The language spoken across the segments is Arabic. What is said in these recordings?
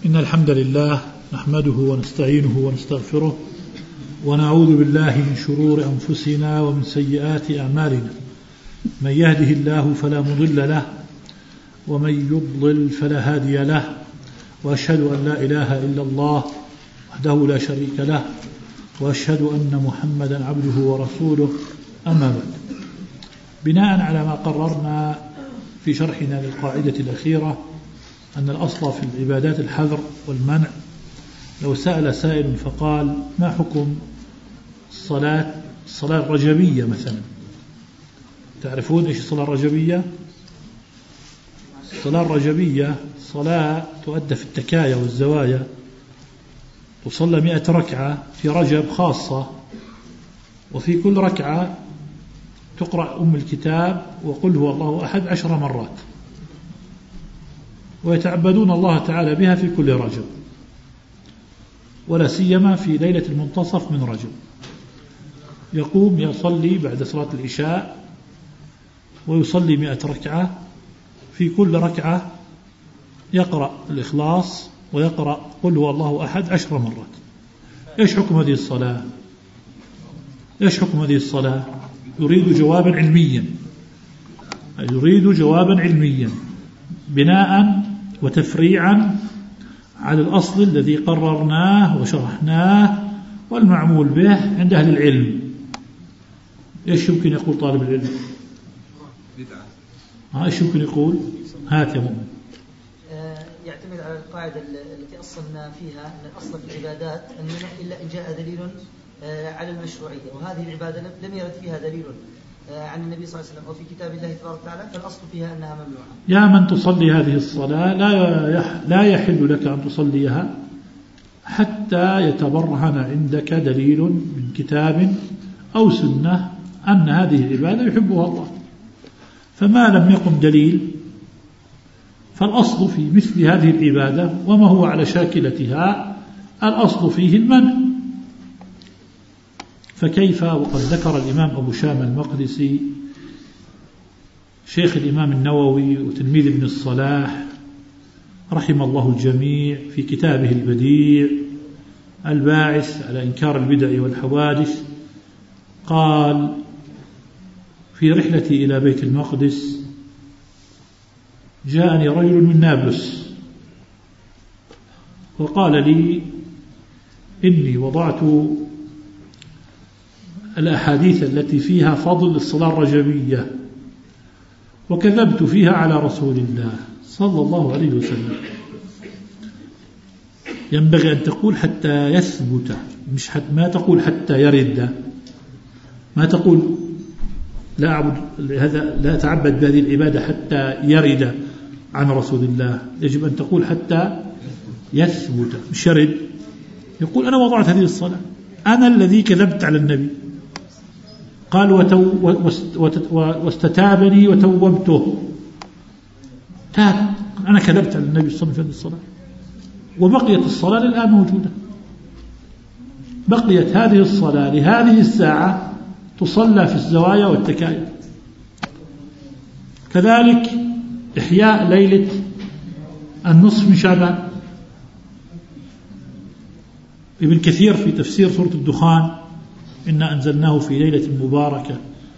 إن الحمد لله نحمده ونستعينه ونستغفره ونعوذ بالله من شرور أنفسنا ومن سيئات أعمالنا. من يهده الله فلا مضل له ومن يضلل فلا هادي له، وأشهد أن لا إله إلا الله وحده لا شريك له، وأشهد أن محمدا عبده ورسوله. أما بعد، بناء على ما قررنا في شرحنا للقاعدة الأخيرة أن الأصل في العبادات الحذر والمنع، لو سأل سائل فقال ما حكم الصلاة الرجبية مثلا؟ تعرفون إيش الصلاة الرجبية؟ الصلاة الرجبية صلاة تؤدى في التكايا والزوايا، تصلى 100 ركعة في رجب خاصة، وفي كل ركعة تقرأ أم الكتاب وقل هو الله أحد 10 مرات، ويتعبدون الله تعالى بها في كل رجب، ولا سيما في ليلة المنتصف من رجب. يقوم يصلي بعد صلاة العشاء ويصلي 100 ركعة، في كل ركعة يقرأ الإخلاص ويقرأ قل هو الله أحد 10 مرات. إيش حكم هذه الصلاة؟ إيش حكم هذه الصلاة؟ يريد جوابا علميا، يريد جوابا علميا بناء وتفريعا على الأصل الذي قررناه وشرحناه والمعمول به عند أهل العلم. إيش يمكن يقول طالب العلم؟ إيش يمكن يقول؟ هات يا مؤمن. يعتمد على القاعدة التي أصلنا فيها أن الأصل في العبادات أن إلا إن جاء دليل على المشروعية، وهذه العبادة لم يرد فيها دليل عن النبي صلى الله عليه وسلم أو في كتاب الله تبارك وتعالى، فالأصل فيها أنها ممنوعة. يا من تصلي هذه الصلاة لا يحل لك أن تصليها حتى يتبرهن عندك دليل من كتاب أو سنة أن هذه العبادة يحبها الله. فما لم يقم دليل فالأصل في مثل هذه العبادة وما هو على شاكلتها الأصل فيه المنع. فكيف وقد ذكر الإمام أبو شام المقدسي شيخ الإمام النووي وتلميذ ابن الصلاح رحم الله الجميع في كتابه البديع الباعث على إنكار البدع والحوادث، قال في رحلتي إلى بيت المقدس جاءني رجل من نابلس وقال لي إني وضعت الأحاديث التي فيها فضل الصلاة الرجبية وكذبت فيها على رسول الله صلى الله عليه وسلم. ينبغي أن تقول حتى يثبت، مش ما تقول حتى يرد، ما تقول لا أعبد هذا، لا أتعبد بهذه العبادة حتى يرد عن رسول الله. يجب أن تقول حتى يثبت، مش يرد. يقول أنا وضعت هذه الصلاة، أنا الذي كذبت على النبي، قال واستتابني وتوبته، تاب، أنا كذبت على النبي صلى الله عليه وسلم في الصلاة، وبقيت الصلاة الآن موجودة، بقيت هذه الصلاة لهذه الساعة تصلى في الزوايا والتكايا. كذلك إحياء ليلة النصف من شعبان. ابن كثير في تفسير سورة الدخان إنا أنزلناه في ليلة مباركة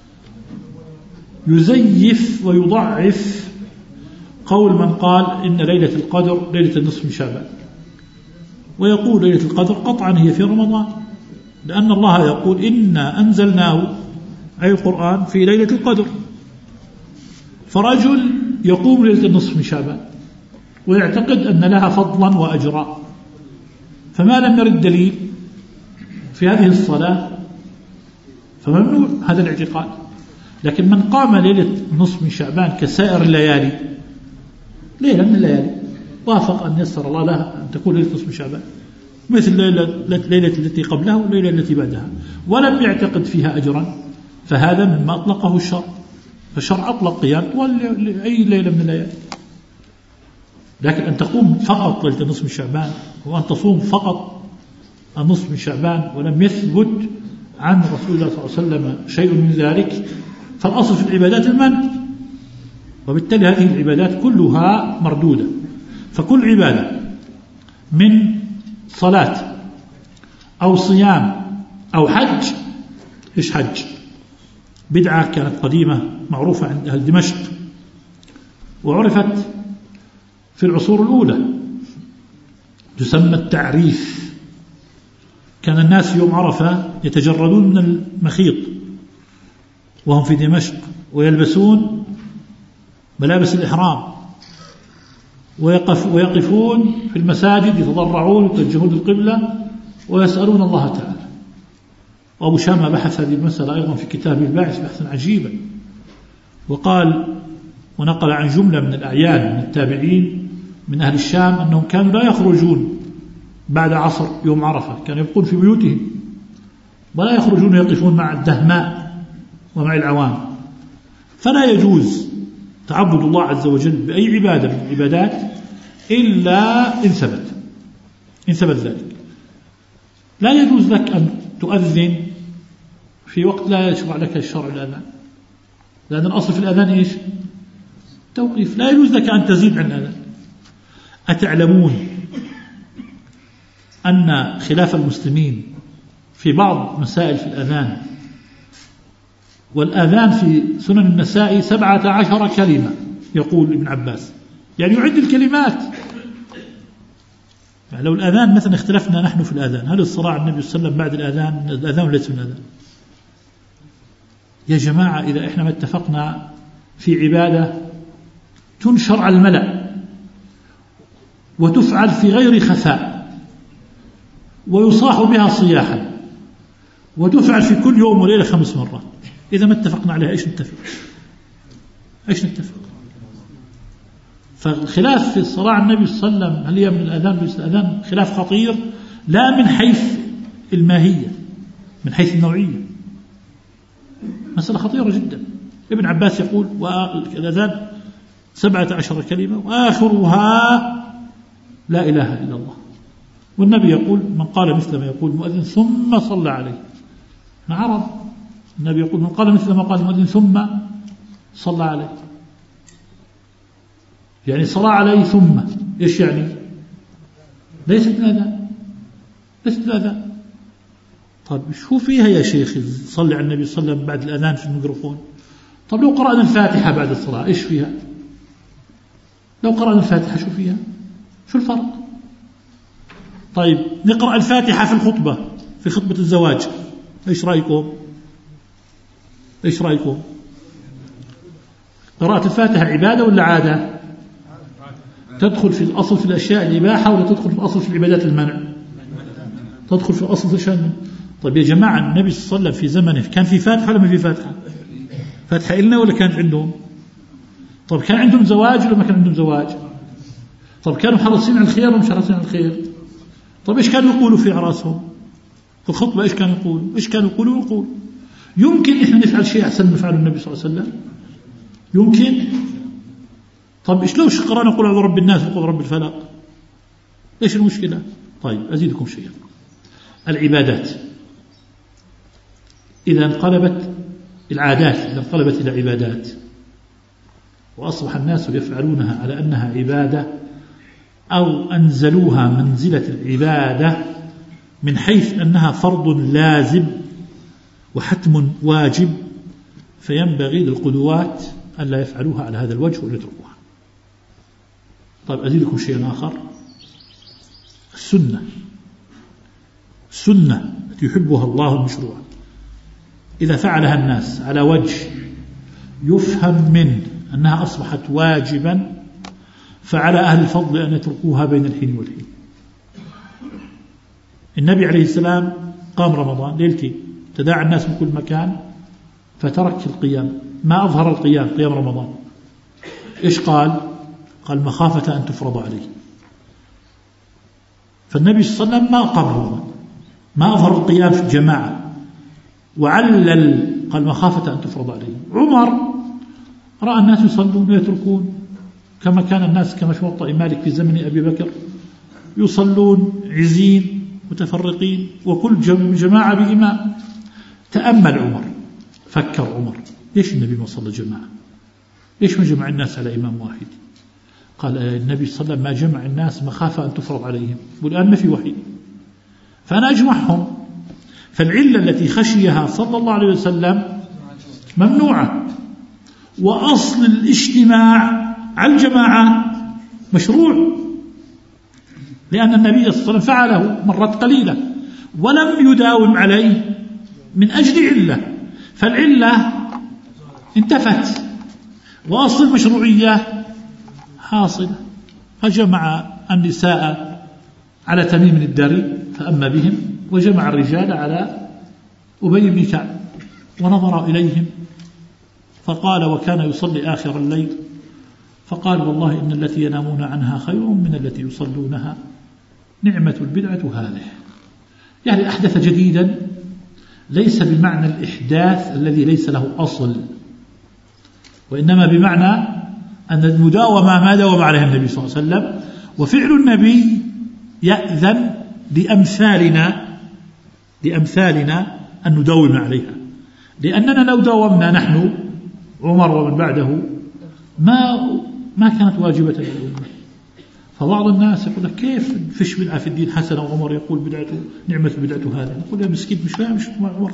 يزيف ويضعف قول من قال إن ليلة القدر ليلة النصف من شعبان، ويقول ليلة القدر قطعا هي في رمضان، لأن الله يقول إنا أنزلناه أي القرآن في ليلة القدر. فرجل يقوم ليلة النصف من شعبان ويعتقد أن لها فضلا وأجرا، فما لم يرد دليل في هذه الصلاة فممنوع هذا الاعتقاد. لكن من قام ليلة نصف من شعبان كسائر الليالي، ليلة من الليالي وافق أن يسر الله لها أن تكون ليلة نصف من شعبان مثل ليلة التي قبلها والليلة التي بعدها، ولم يعتقد فيها أجرا، فهذا مما أطلقه الشرع. فالشرع أطلق قيام أي ليلة من الليالي. لكن أن تقوم فقط ليلة نصف من شعبان وأن تصوم فقط النصف من شعبان ولم يثبت عن رسول الله صلى الله عليه وسلم شيء من ذلك، فالأصل في العبادات المنع، وبالتالي هذه العبادات كلها مردودة. فكل عبادة من صلاة أو صيام أو حج. إيش حج؟ بدعة كانت قديمة معروفة عند أهل دمشق، وعرفت في العصور الأولى، تسمى التعريف. كان الناس يوم عرفة يتجردون من المخيط وهم في دمشق، ويلبسون ملابس الإحرام، ويقفون في المساجد يتضرعون ويتوجهون للقبلة ويسألون الله تعالى. وأبو شامة بحث هذه المسألة أيضا في كتابه الباحث بحثا عجيبا، وقال ونقل عن جملة من الأعيان من التابعين من أهل الشام أنهم كانوا لا يخرجون بعد عصر يوم عرفة، كانوا يبقون في بيوتهم ولا يخرجون يقفون مع الدهماء ومع العوام. فلا يجوز تعبد الله عز وجل بأي عبادة من العبادات إلا إن ثبت ذلك. لا يجوز لك أن تؤذن في وقت لا يشرع لك الشرع الأذان، لأن الأصل في الأذان إيش؟ توقيف. لا يجوز لك أن تزيد عن الأذان. أتعلمون أن خلاف المسلمين في بعض مسائل في الأذان، والأذان في سنن النسائي 17 كلمة يقول ابن عباس، يعني يعد الكلمات. يعني لو الأذان مثلا اختلفنا نحن في الأذان، هل الصلاة على النبي صلى الله عليه وسلم بعد الأذان وليس من الأذان؟ يا جماعة إذا إحنا ما اتفقنا في عبادة تنشر على الملأ وتفعل في غير خفاء ويصاح بها صياحا وتفعل في كل يوم وليلة 5 مرات، إذا ما اتفقنا عليها إيش نتفق؟ فالخلاف في الصلاة على النبي صلى الله عليه وسلم هل هي من الأذان خلاف خطير، لا من حيث الماهية، من حيث النوعية. مسألة خطيرة جدا. ابن عباس يقول والأذان 17 كلمة وآخرها لا إله إلا الله، والنبي يقول من قال مثل ما يقول المؤذن ثم صلى عليه. نعرض النبي يقول من قال مثل ما قال المؤذن ثم صلى عليه، يعني صلى عليه ثم إيش يعني؟ ليست الأذان. طيب شو فيها يا شيخ صلي على النبي صلى الله عليه وسلم بعد الأذان في الميكروفون؟ طب لو قرأنا الفاتحة بعد الصلاة إيش فيها؟ لو قرأنا الفاتحة شو فيها؟ شو الفرق؟ طيب نقرأ الفاتحة في الخطبة، في خطبة الزواج، إيش رأيكم؟ قراءة الفاتحة عبادة ولا عادة؟ تدخل في الأصل في الأشياء الإباحة ولا تدخل في الأصل في العبادات المنع؟ تدخل في الأصل في الأشياء المنع. طيب يا جماعة النبي صلى الله عليه وسلم في زمنه كان في فاتحة ولا ما في فاتحة؟ فاتحة إلنا ولا كانت عندهم؟ طيب كان عندهم زواج ولا ما كان عندهم زواج؟ طيب كانوا حريصين على الخير ولا مش حريصين على الخير؟ طيب إيش كانوا يقولوا في أعراسهم؟ في الخطبة إيش كانوا يقولوا؟ يمكن إحنا نفعل شيء أحسن من فعله النبي صلى الله عليه وسلم؟ يمكن. طيب إيش لو قرأنا قل أعوذ برب الناس وقل رب الفلق؟ إيش المشكلة؟ طيب أزيدكم شيئا. العبادات إذا انقلبت العادات، إذا انقلبت إلى عبادات وأصبح الناس يفعلونها على أنها عبادة أو أنزلوها منزلة العبادة من حيث أنها فرض لازم وحتم واجب، فينبغي للقدوات ألا يفعلوها على هذا الوجه ويتركوها. طيب أزيدكم شيئا آخر. السنة التي يحبها الله المشروع إذا فعلها الناس على وجه يفهم منه أنها أصبحت واجبا، فعلى أهل الفضل أن يتركوها بين الحين والحين. النبي عليه السلام قام رمضان ليلتين، تداعى الناس من كل مكان فترك القيام، ما أظهر القيام قيام رمضان. إيش قال مخافة أن تفرض عليه. فالنبي صلى الله عليه وسلم ما قام رمضان، ما أظهر القيام في الجماعة، وعلل قال مخافة أن تفرض عليه. عمر رأى الناس يصلون ويتركون، كما كان الناس كما في موطأ مالك في زمن أبي بكر يصلون عزين متفرقين وكل جماعة بإمام. تأمل عمر، فكر عمر ليش النبي ما صلى جماعة؟ ليش ما جمع الناس على إمام واحد؟ قال النبي صلى الله عليه وسلم: ما جمع الناس مخافة أن تفرض عليهم، والآن ما في وحي، فأنا أجمعهم. فالعلة التي خشيها صلى الله عليه وسلم ممنوعة، وأصل الاجتماع على الجماعة مشروع، لأن النبي صلى الله عليه وسلم فعله مرات قليلة ولم يداوم عليه من أجل علة، فالعلة انتفت وأصل المشروعية حاصلة. فجمع النساء على تميم الداري فأما بهم، وجمع الرجال على أبي بن كعب ونظر إليهم فقال: وكان يصلي آخر الليل، فقال: والله إن التي ينامون عنها خير من التي يصلونها، نعمة البدعة هذه. يعني أحدث جديدا ليس بمعنى الإحداث الذي ليس له أصل، وإنما بمعنى أن المداومة ما داوم عليها النبي صلى الله عليه وسلم، وفعل النبي يأذن لأمثالنا أن نداوم عليها، لأننا لو داومنا نحن عمر ومن بعده ما كانت واجبة للأمة. فبعض الناس يقول لك: كيف فيش بدعة في الدين حسنة وعمر يقول بدعته نعمة بدعته هذه؟ نقول: يا مسكين مش فاهم مش عمر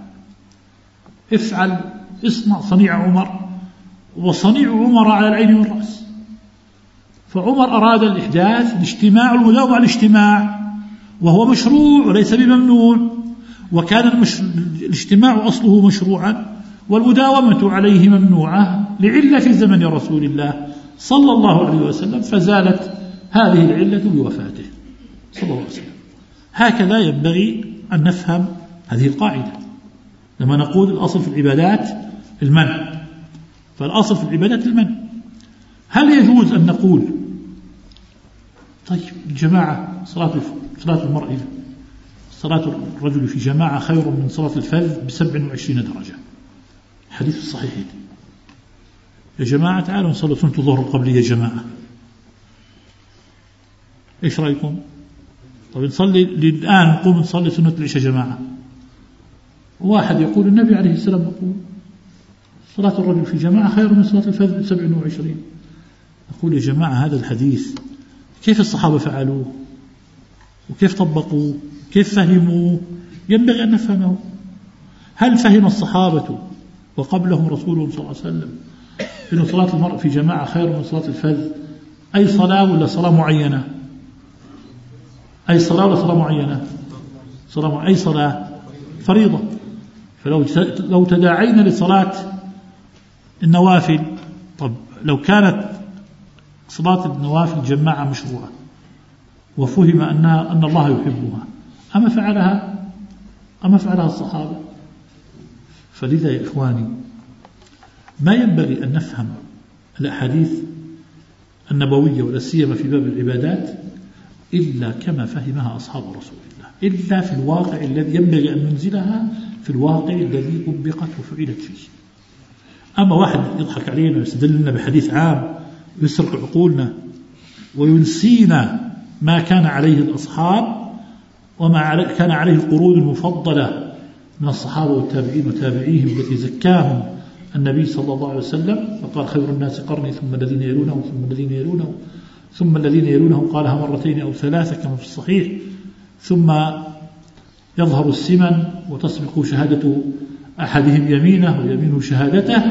فعل، اصنع صنيع عمر، وصنيع عمر على العين والرأس. فعمر أراد الإحداث، الاجتماع، المداومة على الاجتماع، وهو مشروع وليس بممنوع، وكان الاجتماع أصله مشروعا والمداومة عليه ممنوعة لعلة في زمن رسول الله صلى الله عليه وسلم، فزالت هذه العلة بوفاته صلى الله عليه وسلم. هكذا ينبغي أن نفهم هذه القاعدة لما نقول الأصل في العبادات المنع، فالأصل في العبادات المنع. هل يجوز أن نقول: طيب الجماعة صلاة المرء، صلاة الرجل في جماعة خير من صلاة الفذ ب27 درجة، حديث الصحيحين، يا جماعة تعالوا نصلي سنة الظهر القبلية يا جماعة، إيش رأيكم؟ طيب نصلي الآن، نقوم نصلي سنة العشاء جماعة. واحد يقول: النبي عليه السلام يقول صلاة الرجل في جماعة خير من صلاة الفذ ب27. أقول: يا جماعة هذا الحديث كيف الصحابة فعلوه وكيف طبقوه كيف فهموه؟ ينبغي أن نفهمه. هل فهم الصحابة وقبلهم رسولهم صلى الله عليه وسلم إن صلاة المرء في جماعة خير من صلاة الفذ أي صلاة ولا صلاة معينة؟ أي صلاة ولا صلاة معينة؟ أي صلاة فريضة. فلو تداعينا لصلاة النوافل، طب لو كانت صلاة النوافل جماعة مشروعة وفهم أن الله يحبها، أما فعلها الصحابة؟ فلذا يا إخواني ما ينبغي أن نفهم الأحاديث النبوية ولا سيما في باب العبادات إلا كما فهمها أصحاب رسول الله، إلا في الواقع الذي ينبغي أن ننزلها في الواقع الذي طبقت وفعلت فيه. أما واحد يضحك علينا ويستدل لنا بحديث عام ويسرق عقولنا وينسينا ما كان عليه الأصحاب وما كان عليه القرون المفضلة من الصحابة والتابعين وتابعيهم التي زكاهم النبي صلى الله عليه وسلم، فقال: خير الناس قرني ثم الذين يلونهم ثم الذين يلونهم ثم الذين يلونهم، قالها مرتين أو ثلاثة كما في الصحيح، ثم يظهر السمن وتسبق شهادة أحدهم يمينه ويمينه شهادته،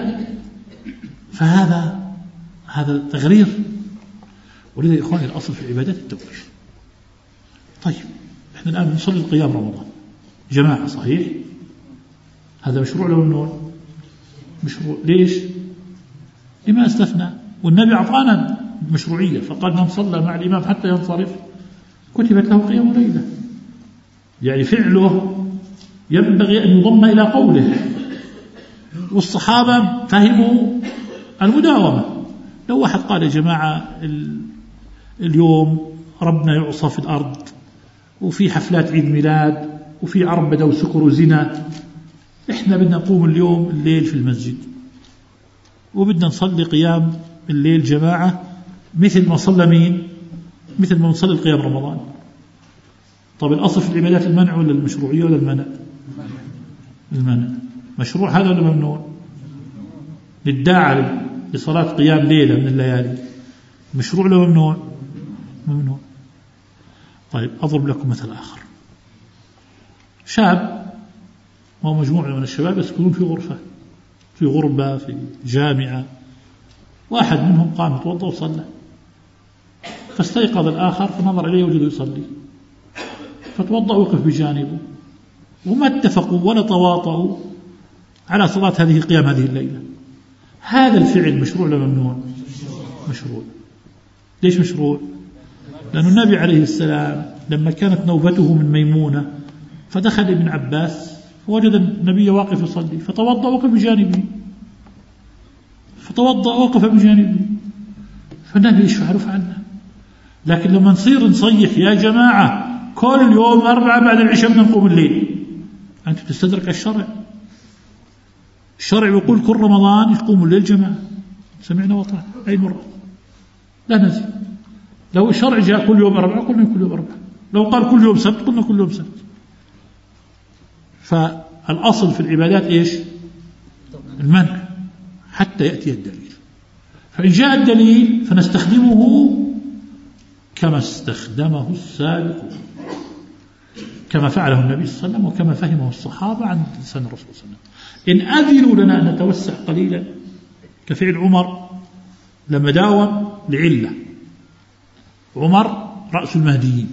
فهذا تغرير. ولذا يا إخواني الأصل في العبادات التوقيف. طيب إحنا الآن نصلي القيام رمضان جماعة، صحيح؟ هذا مشروع لو ممنوع؟ مشروع. ليش؟ لما استثنى؟ والنبي أعطانا مشروعية، فقال: من صلى مع الإمام حتى ينصرف كتبت له قيام ليلة. يعني فعله ينبغي أن يضم إلى قوله. والصحابة فهموا المداومة. لو واحد قال: يا جماعة اليوم ربنا يعصى في الأرض وفي حفلات عيد ميلاد وفي عربدة وسكر وزنا، إحنا بدنا نقوم اليوم الليل في المسجد وبدنا نصلي قيام الليل جماعة مثل ما صلى مين؟ مثل ما نصلي القيام رمضان. طب الأصل في العبادات المنع ولا المشروعية ولا المنع؟ المنع. مشروع هذا ولا ممنوع؟ للداعي لصلاة قيام ليلة من الليالي مشروع لو ممنوع؟ ممنوع. طيب أضرب لكم مثل آخر. شاب ومجموعة من الشباب يسكنون في غرفة، في غربة، في جامعة، واحد منهم قام يتوضأ وصلى، فاستيقظ الآخر فنظر إليه وجده يصلي، فتوضأ وقف بجانبه، وما اتفقوا ولا تواطؤوا على صلاة قيام هذه الليلة. هذا الفعل مشروع ولا ممنوع؟ مشروع. ليش مشروع؟ لأن النبي عليه السلام لما كانت نوبته من ميمونة فدخل ابن عباس فوجد النبي واقف يصلي فتوضأ وقف بجانبه، فالنبي يشفع له فعلنا. لكن لما نصيح يا جماعة كل يوم 4 بعد العشاء بدنا نقوم الليل، أنت تستدرك الشرع. الشرع يقول كل رمضان يقوم الليل جماعة، سمعنا وطاعنا أي مرة لا نزل. لو الشرع جاء كل يوم 4 قلنا كل يوم 4، لو قال كل يوم سبت قلنا كل يوم سبت. فالأصل في العبادات إيش؟ المنع حتى يأتي الدليل. فإن جاء الدليل فنستخدمه كما استخدمه السابقون، كما فعله النبي صلى الله عليه وسلم وكما فهمه الصحابة عن لسان الرسول صلى الله عليه وسلم. إن أذنوا لنا أن نتوسع قليلا كفعل عمر لما داوم لعلة. عمر رأس المهديين،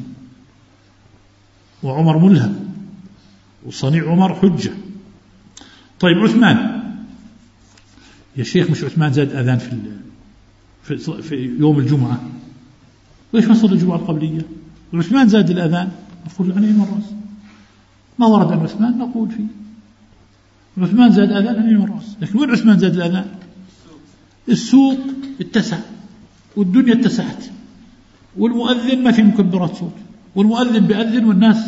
وعمر ملهم، وصنيع عمر حجة. طيب عثمان يا شيخ، مش عثمان زاد أذان في يوم الجمعة، ليش ما صلى الجمعة القبلية؟ عثمان زاد الأذان، نقول عن أي مرة؟ ما ورد عن عثمان نقول فيه عثمان زاد أذان عن أي مرة. لكن وين عثمان زاد الأذان؟ السوق اتسع والدنيا اتسعت، والمؤذن ما في مكبرات صوت، والمؤذن بأذن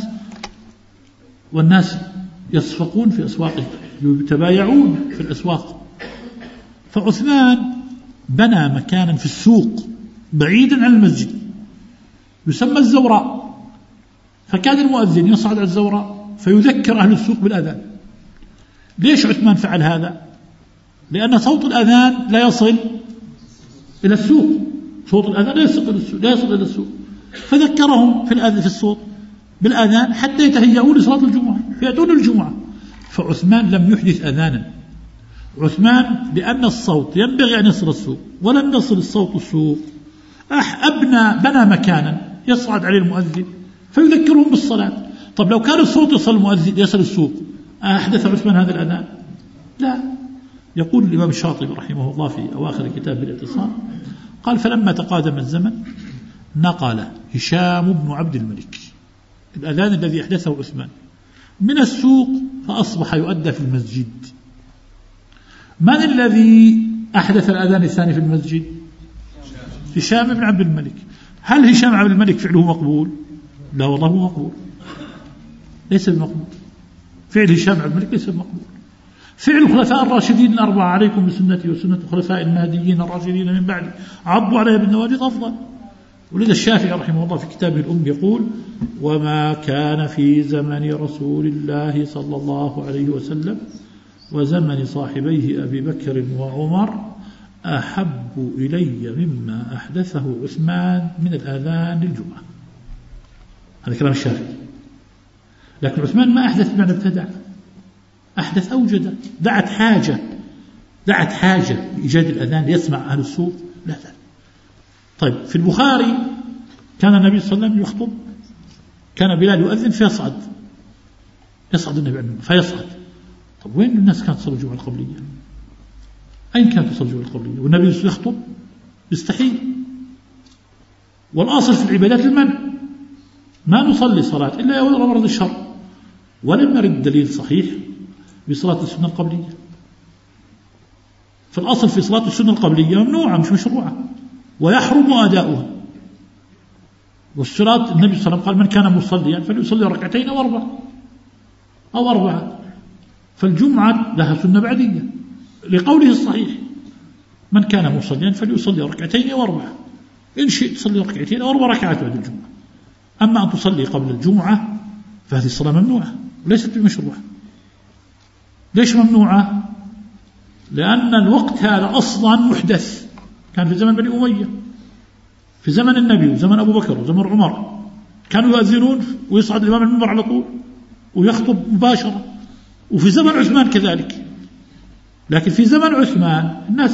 والناس يصفقون في أسواقهم، يتبايعون في الأسواق. فعثمان بنى مكانا في السوق بعيدا عن المسجد يسمى الزوراء، فكان المؤذن يصعد على الزوراء فيذكر أهل السوق بالأذان. ليش عثمان فعل هذا؟ لأن صوت الأذان لا يصل إلى السوق، صوت الأذان لا يصل إلى السوق، فذكرهم في الصوت بالأذان حتى يتهيئون لصلاة الجمعة فيأتون الجمعة. فعثمان لم يحدث أذانا. عثمان لأن الصوت ينبغي أن يصل السوق ولم يصل الصوت السوق، بنى مكانا يصعد عليه المؤذن فيذكرهم بالصلاة. طب لو كان الصوت يصل السوق أحدث عثمان هذا الأذان؟ لا. يقول الإمام الشاطبي رحمه الله في أواخر كتاب الاعتصام قال: فلما تقادم الزمن نقل هشام بن عبد الملك الأذان الذي أحدثه عثمان من السوق فأصبح يؤدى في المسجد. من الذي أحدث الأذان الثاني في المسجد؟ هشام بن عبد الملك. هل هشام عبد الملك فعله مقبول؟ لا والله مو مقبول، ليس بمقبول. فعل هشام عبد الملك ليس بمقبول. فعل الخلفاء الراشدين الأربعة: عليكم بسنتي وسنة الخلفاء المهديين الراشدين من بعد عضوا عليها بالنواجذ، أفضل. ولذا الشافعي رحمه الله في كتابه الأم يقول: وما كان في زمن رسول الله صلى الله عليه وسلم وزمن صاحبيه أبي بكر وعمر أحب إلي مما أحدثه عثمان من الآذان للجمعة. هذا كلام الشافعي. لكن عثمان ما أحدث بمعنى ابتدع، أحدث أوجد. دعت حاجة لإيجاد الأذان ليسمع أهل السوق. لا. طيب في البخاري كان النبي صلى الله عليه وسلم يخطب، كان بلال يؤذن فيصعد النبي عنه فيصعد. طب وين الناس كانت تصلي الجمعة القبلية؟ أين كانت تصلي الجمعة القبلية والنبي يخطب؟ يستحيل. والأصل في العبادات المنع، ما نصلي صلاة إلا يوم مرض الشر، ولم نرد دليل صحيح بصلاة السنة القبلية. فالأصل في صلاة السنة القبلية ممنوعة مش مشروعة، ويحرم أداؤها. والصلاة النبي صلى الله عليه وسلم قال: من كان مصليا فليصلي 2 أو 4. فالجمعة لها سنة بعدية لقوله الصحيح: من كان مصليا فليصلي 2 أو 4. إن شئت تصلي 2 أو 4 ركعات بعد الجمعة. أما أن تصلي قبل الجمعة فهذه الصلاة ممنوعة وليست بمشروعة. ليش ممنوعة؟ لأن الوقت هذا أصلا محدث، كان في زمن بني أمية، في زمن النبي وزمن أبو بكر وزمن عمر كانوا يؤذنون ويصعد الإمام المنبر على طول ويخطب مباشرة، وفي زمن عثمان كذلك. لكن في زمن عثمان الناس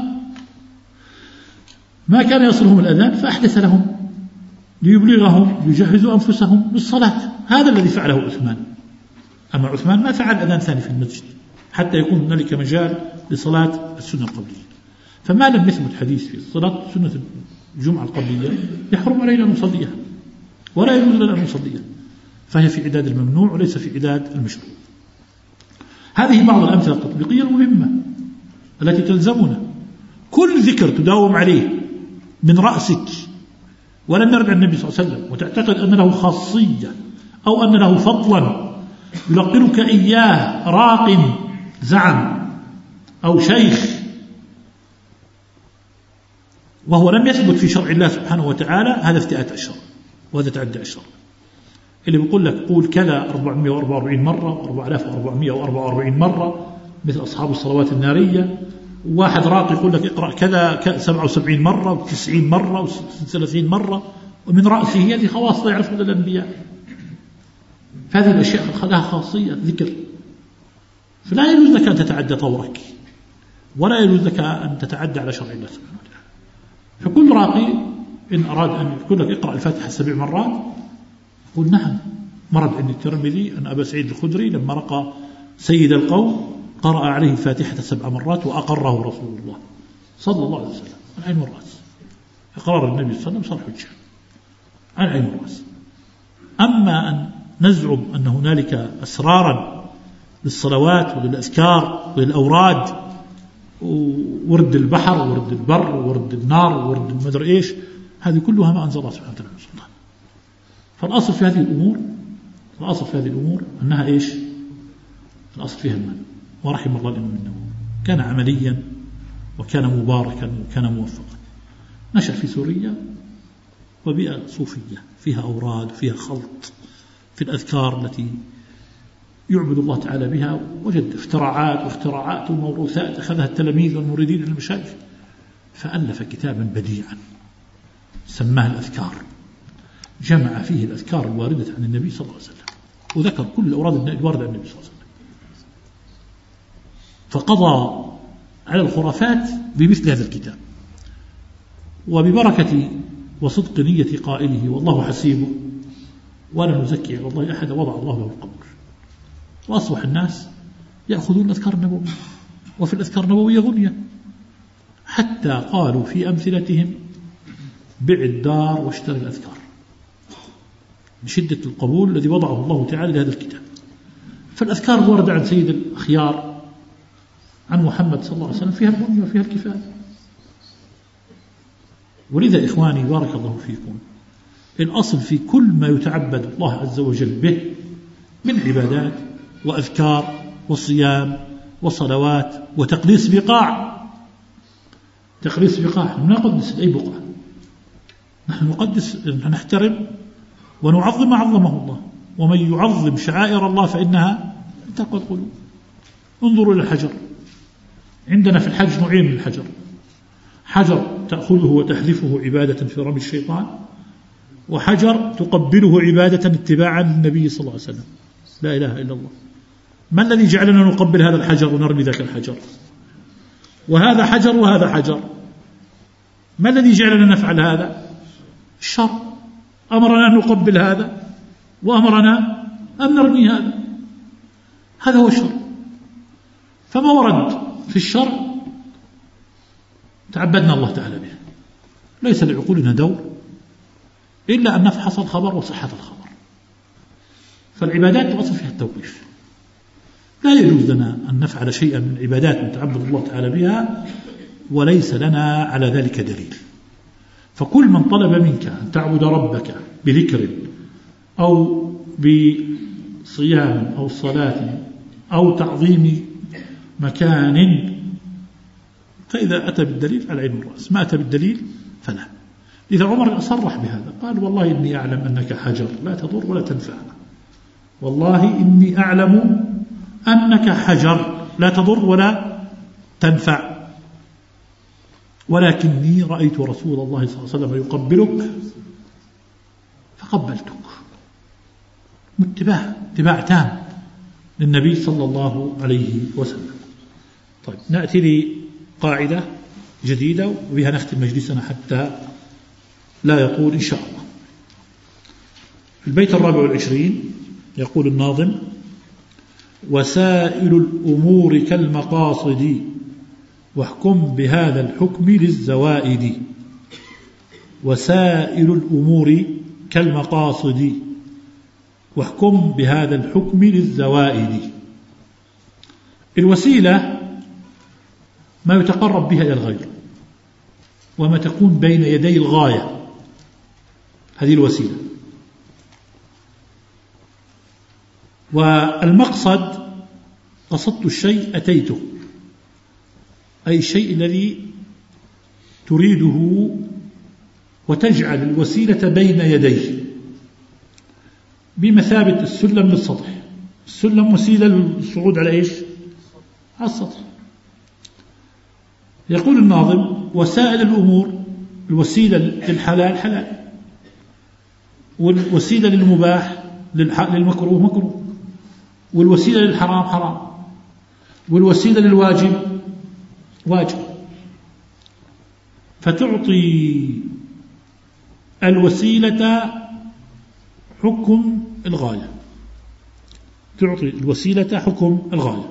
ما كان يصلهم الأذان، فأحدث لهم ليبلغهم ليجهزوا أنفسهم بالصلاة. هذا الذي فعله عثمان. أما عثمان ما فعل أذان ثاني في المسجد حتى يكون هنالك مجال لصلاة السنة القبلية. فما لم يثبت حديث في صلاة سنة الجمعة القبلية يحرم علينا أن نصليها ولا يجوز لنا أن نصليها، فهي في عداد الممنوع وليس في عداد المشروع. هذه بعض الأمثلة التطبيقية المهمة التي تلزمنا. كل ذكر تداوم عليه من رأسك ولم يرد عن النبي صلى الله عليه وسلم وتعتقد أن له خاصية أو أن له فضلا يلقنك إياه راق زعم أو شيخ وهو لم يثبت في شرع الله سبحانه وتعالى، هذا افتئات الشرع وهذا تعدى الشرع. اللي بيقول لك قول كذا 444 مرة 4444 مرة مثل أصحاب الصلوات النارية، واحد راقي يقول لك اقرأ كذا 77 مرة و90 مرة و30 مرة ومن رأسه. هذه خواص لا يعرفها الأنبياء. هذه الأشياء لها خاصية ذكر، فلا يجوز لك أن تتعدى طورك ولا يجوز لك أن تتعدى على شرع الله سبحانه وتعالى. فكل راقي إن أراد أن يقول لك اقرأ الفاتحة 7 مرات قل نعم. مرد عند الترمذي أن أبا سعيد الخدري لما رقى سيد القوم قرأ عليه الفاتحة 7 مرات وأقره رسول الله صلى الله عليه وسلم على العين والرأس. إقرار النبي صلى الله عليه وسلم صار حجة على العين والرأس. أما أن نزعم أن هنالك أسرارا للصلوات وللأذكار وللأوراد ورد البحر ورد البر ورد النار ورد المدري إيش، هذه كلها ما أنزل الله سبحانه وتعالى سلطان. فالأصل في هذه الأمور أنها إيش؟ الأصل فيها المال. ورحم الله الإمام النووي كان عمليا وكان مباركا وكان موفقا. نشأ في سوريا وبيئة صوفية فيها أوراد فيها خلط في الأذكار التي يعبد الله تعالى بها، وجد اختراعات وموروثات أخذها التلاميذ والمريدين للمشايخ، فألف كتابا بديعا سماه الأذكار، جمع فيه الأذكار الواردة عن النبي صلى الله عليه وسلم وذكر كل الأوراد الواردة عن النبي صلى الله عليه وسلم، فقضى على الخرافات بمثل هذا الكتاب. وببركة وصدق نية قائله والله حسيبه ولا نزكي على الله أحد وضع الله له القبول. وأصبح الناس يأخذون الأذكار النبوية، وفي الأذكار النبوية غنية، حتى قالوا في أمثلتهم بع الدار واشتري الأذكار بشدة القبول الذي وضعه الله تعالى لهذا الكتاب. فالأذكار الواردة عن سيد الأخيار عن محمد صلى الله عليه وسلم فيها الغنية وفيها الكفاية. ولذا إخواني بارك الله فيكم، الأصل في كل ما يتعبد الله عز وجل به من عبادات وأذكار وصيام وصلوات وتقديس بقاع. نحن نقدس أي بقعة، نحن نقدس، نحترم ونعظم ما عظمه الله، ومن يعظم شعائر الله فإنها من تقوى القلوب. انظروا إلى الحجر، عندنا في الحج نوعين من الحجر: حجر تأخذه وتحذفه عبادة في رمي الشيطان، وحجر تقبله عبادة اتباعا للنبي صلى الله عليه وسلم. لا إله إلا الله. ما الذي جعلنا نقبل هذا الحجر ونرمي ذاك الحجر؟ وهذا حجر وهذا حجر. ما الذي جعلنا نفعل هذا؟ الشرع أمرنا أن نقبل هذا وأمرنا أن نرمي هذا. هذا هو الشرع. فما ورد في الشرع تعبدنا الله تعالى به، ليس لعقولنا دور إلا أن نفحص الخبر وصحة الخبر. فالعبادات تؤصل فيها التوقيف، لا يجوز لنا أن نفعل شيئا من العبادات نتعبد الله تعالى بها وليس لنا على ذلك دليل. فكل من طلب منك أن تعبد ربك بذكر أو بصيام أو صلاة أو تعظيم مكان، فإذا أتى بالدليل على عين الرأس، ما أتى بالدليل فلا. إذا عمر صرح بهذا قال والله إني أعلم أنك حجر لا تضر ولا تنفع، والله إني أعلم أنك حجر لا تضر ولا تنفع. ولكني رأيت رسول الله صلى الله عليه وسلم يقبلك فقبلتك. اتباع تام للنبي صلى الله عليه وسلم. طيب نأتي لقاعدة جديدة وبها نختم مجلسنا حتى لا يطول إن شاء الله. في البيت 24 يقول الناظم: وسائل الأمور كالمقاصد واحكم بهذا الحكم للزوائد. وسائل الأمور كالمقاصد واحكم بهذا الحكم للزوائد. الوسيلة ما يتقرب بها إلى الغير وما تكون بين يدي الغاية، هذه الوسيلة. والمقصد قصدت الشيء أتيته، أي الشيء الذي تريده وتجعل الوسيلة بين يديه، بمثابة السلم للسطح. السلم وسيلة للصعود على إيش؟ على السطح. يقول الناظم: وسائل الأمور، الوسيلة للحلال حلال، والوسيلة للمباح للمكروه مكروه، والوسيلة للحرام حرام، والوسيلة للواجب واجب. فتعطي الوسيلة حكم الغاية، تعطي الوسيلة حكم الغاية.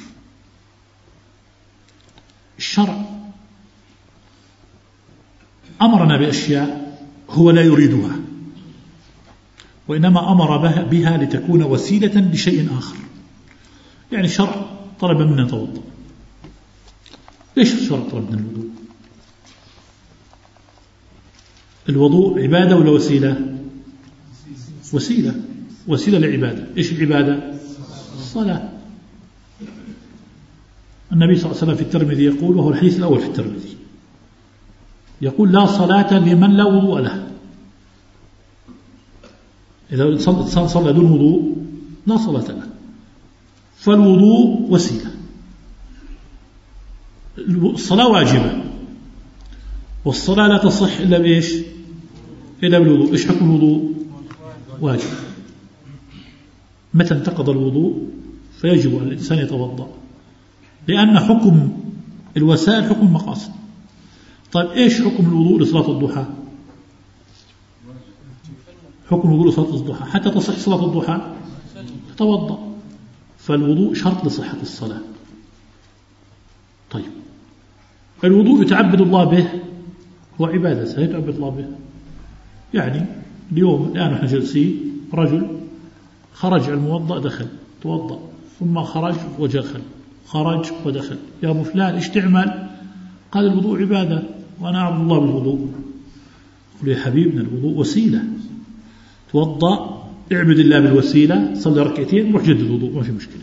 الشرع أمرنا بأشياء هو لا يريدها، وإنما أمر بها لتكون وسيلة لشيء آخر. يعني الشرع طلب منا نتوضأ. ليش الشرع طلب منا الوضوء؟ الوضوء عبادة ولا وسيلة؟ وسيلة لعبادة. إيش العبادة؟ الصلاة. النبي صلى الله عليه وسلم في الترمذي يقول، وهو الحديث الأول في الترمذي، يقول: لا صلاة لمن لا وضوء له. إذا صلى دون وضوء لا صلاة له. فالوضوء وسيلة. الصلاة واجبة، والصلاة لا تصح إلا بإيش؟ إلا بالوضوء. إيش حكم الوضوء؟ واجب. متى انتقض الوضوء فيجب على الإنسان يتوضأ، لأن حكم الوسائل حكم مقاصد. طيب إيش حكم الوضوء لصلاة الضحى؟ حكم الوضوء لصلاة الضحى حتى تصح صلاة الضحى تتوضأ. فالوضوء شرط لصحة الصلاة. طيب الوضوء يتعبد الله به، هو عبادة سيتعبد الله به. يعني الآن نحن جالسين، رجل خرج على الموضأ دخل توضأ، ثم خرج ودخل، خرج ودخل. يا أبو فلان إيش تعمل؟ قال: الوضوء عبادة وأنا أعبد الله بالوضوء. قل: يا حبيبنا الوضوء وسيلة، توضأ اعبد الله بالوسيلة، صلي ركعتين وروح جدد الوضوء، ما في مشكلة.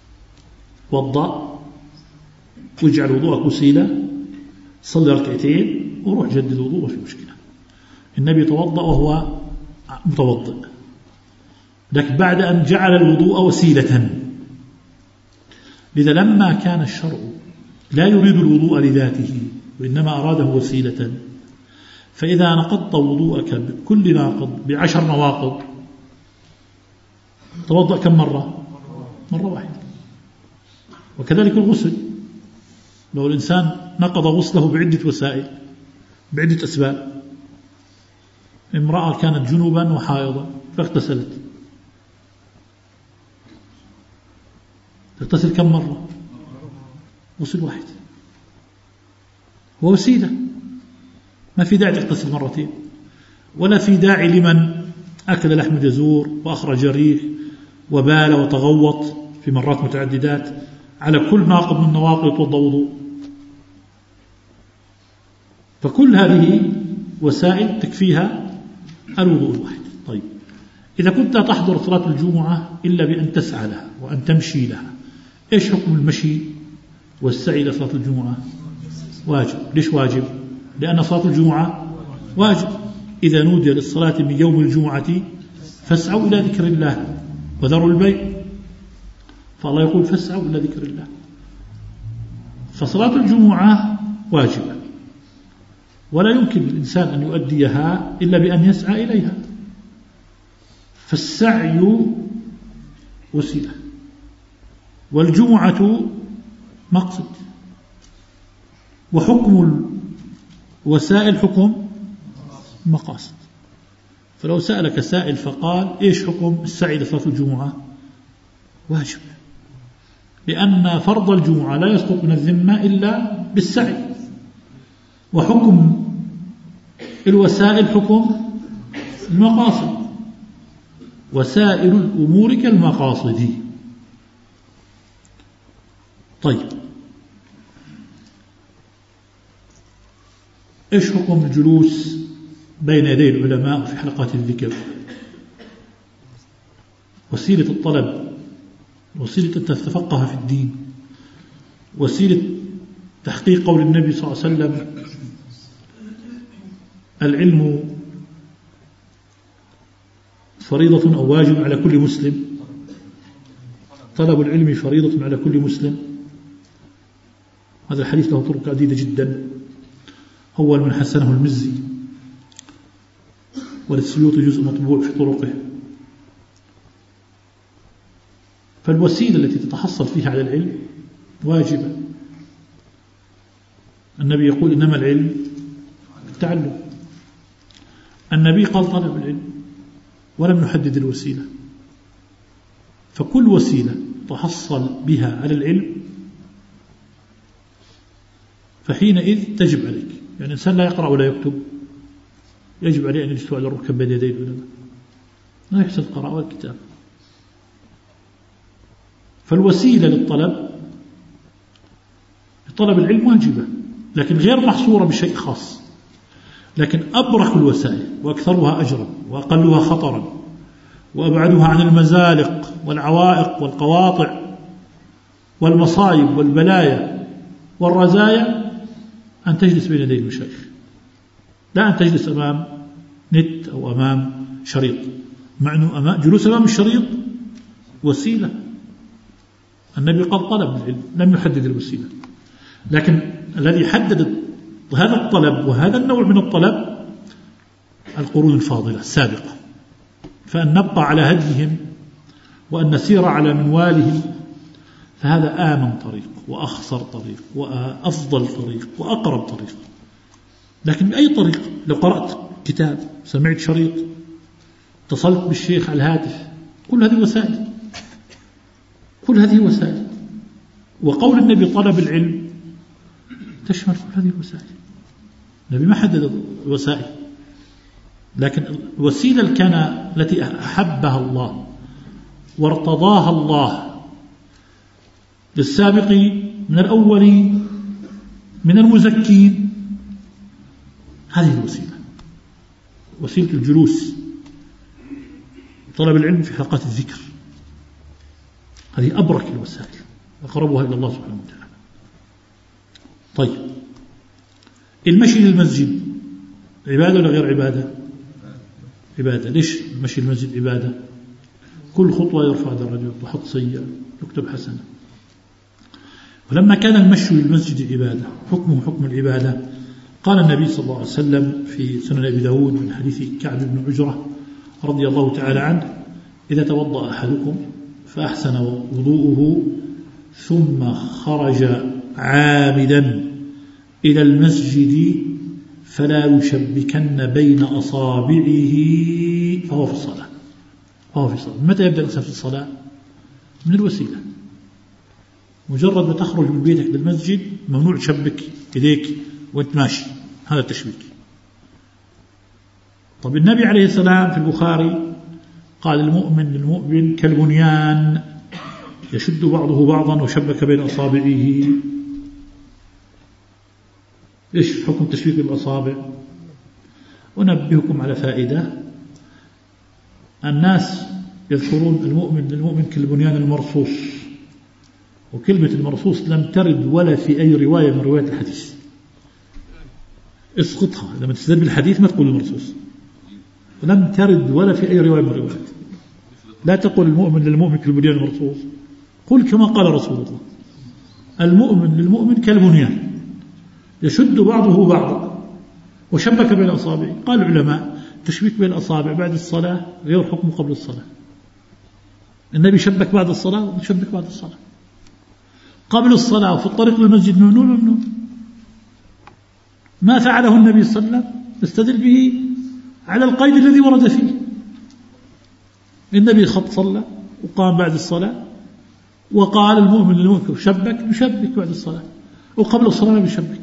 توضأ واجعل وضوءك وسيلة، صلي ركعتين وروح جدد الوضوء، ما في مشكلة. النبي توضأ وهو متوضئ، لكن بعد أن جعل الوضوء وسيلة. لذا لما كان الشرع لا يريد الوضوء لذاته وإنما أراده وسيلة، فإذا نقضت وضوءك بكل ناقض ب10 نواقض توضأ كم مرة؟ مرة واحدة. وكذلك الغسل، لو الإنسان نقض غسله بعدة وسائل بعدة أسباب. امرأة كانت جنوبا وحائضا فاغتسلت، تغتسل كم مرة؟ غسل واحد. ووسيلة، ما في داعي تغتسل مرتين، ولا في داعي لمن أكل لحم جزور وأخرج ريح وبال وتغوط في مرات متعددات على كل ناقض من نواقض يتوضأ وضوء. فكل هذه وسائل تكفيها الوضوء الواحد. طيب إذا كنت تحضر صلاة الجمعة إلا بأن تسعى لها وأن تمشي لها، إيش حكم المشي والسعي إلى صلاة الجمعة؟ واجب. ليش واجب؟ لأن صلاة الجمعة واجب. إذا نودي للصلاة من يوم الجمعة فاسعوا إلى ذكر الله وذروا البيع. فالله يقول: فاسعوا إلى ذكر الله. فصلاة الجمعة واجبة، ولا يمكن للإنسان أن يؤديها إلا بأن يسعى إليها. فالسعي وسيلة، والجمعة مقصد، وحكم الوسائل حكم مقاصد. فلو سألك سائل فقال إيش حكم السعي لصلاة الجمعة؟ واجب، لأن فرض الجمعة لا يسقط من الذمة إلا بالسعي. وحكم الوسائل حكم المقاصد، وسائر الأمور كالمقاصد. طيب، إيش حكم الجلوس بين يدي العلماء في حلقات الذكر؟ وسيلة الطلب، وسيلة أن تتفقه في الدين، وسيلة تحقيق قول النبي صلى الله عليه وسلم: العلم فريضة أو واجب على كل مسلم، طلب العلم فريضة على كل مسلم. هذا الحديث له طرق عديدة جدا. أول من حسنه المزي، وللسيوطي جزء مطبوع في طرقه. فالوسيلة التي تتحصل فيها على العلم واجبة. النبي يقول: إنما العلم التعلم. النبي قال: طلب العلم، ولم يحدد الوسيلة. فكل وسيلة تحصل بها على العلم فحينئذ تجب عليك. يعني الإنسان لا يقرأ ولا يكتب، يجب عليه أن يجلس على الركب بين يدي العلماء، لا يحسن القراءة والكتاب. فالوسيلة للطلب طلب العلم واجبة، لكن غير محصورة بشيء خاص. لكن أبرك الوسائل وأكثرها أجرا وأقلها خطرا وأبعدها عن المزالق والعوائق والقواطع والمصائب والبلايا والرزايا أن تجلس بين يدي المشايخ، لا أن تجلس أمام نت أو أمام شريط. مع أنه جلوس أمام الشريط وسيلة. النبي قال: طلب العلم، لم يحدد الوسيلة. لكن الذي حدد هذا الطلب وهذا النوع من الطلب القرون الفاضلة السابقة. فأن نبقى على هديهم وأن نسير على منوالهم، فهذا آمن طريق وأخسر طريق وأفضل طريق وأقرب طريق. لكن بأي طريق، لو قرأت كتاب، سمعت شريط، اتصلت بالشيخ على الهاتف، كل هذه وسائل، كل هذه وسائل. وقول النبي طلب العلم تشمل كل هذه الوسائل. النبي ما حدد الوسائل، لكن الوسيلة التي أحبها الله وارتضاها الله للسابقين من الأولين من المزكين، هذه الوسيلة، وسيلة الجلوس طلب العلم في حلقات الذكر. هذه أبرك الوسائل أقربها إلى الله سبحانه وتعالى. طيب، المشي للمسجد عبادة ولا غير عبادة؟ عبادة. ليش المشي للمسجد عبادة؟ كل خطوة يرفع درجة، وحط سيئة يكتب حسنة. ولما كان المشي للمسجد عبادة حكمه حكم العبادة، قال النبي صلى الله عليه وسلم في سنن أبي داود من حديث كعب بن عجرة رضي الله تعالى عنه: إذا توضأ أحدكم فأحسن وضوءه ثم خرج عامدا إلى المسجد فلا يشبكن بين أصابعه فهو في الصلاة. فهو في الصلاة. متى يبدأ الإنسان في الصلاة؟ من الوسيلة. مجرد ما تخرج من بيتك للمسجد ممنوع تشبك يديك وانت ماشي، هذا التشبيك. طب النبي عليه السلام في البخاري قال: المؤمن للمؤمن كالبنيان يشد بعضه بعضا وشبك بين أصابعه. إيش حكم تشبيك الأصابع؟ أنبهكم على فائدة. الناس يذكرون المؤمن للمؤمن كالبنيان المرصوص، وكلمة المرصوص لم ترد ولا في أي رواية من روايات الحديث. اسقطها، لما تستدل بالحديث ما تقول المرصوص، لم ترد ولا في أي رواية من الروايات. لا تقول المؤمن للمؤمن كالبنيان المرصوص، قل كما قال رسول الله: المؤمن للمؤمن كالبنيان يشد بعضه بعضا وشبك بين أصابعه. قال العلماء تشبيك بين الأصابع بعد الصلاة غير حكم قبل الصلاة. النبي شبك بعد الصلاة وشبك بعد الصلاة. قبل الصلاة وفي الطريق للمسجد ممنوع. ما فعله النبي صلى الله عليه وسلم نستدل به على القيد الذي ورد فيه. النبي صلى وقام بعد الصلاة وقال المؤمن للمؤمن شبك يشبك بعد الصلاة، وقبل الصلاة ما بيشبك.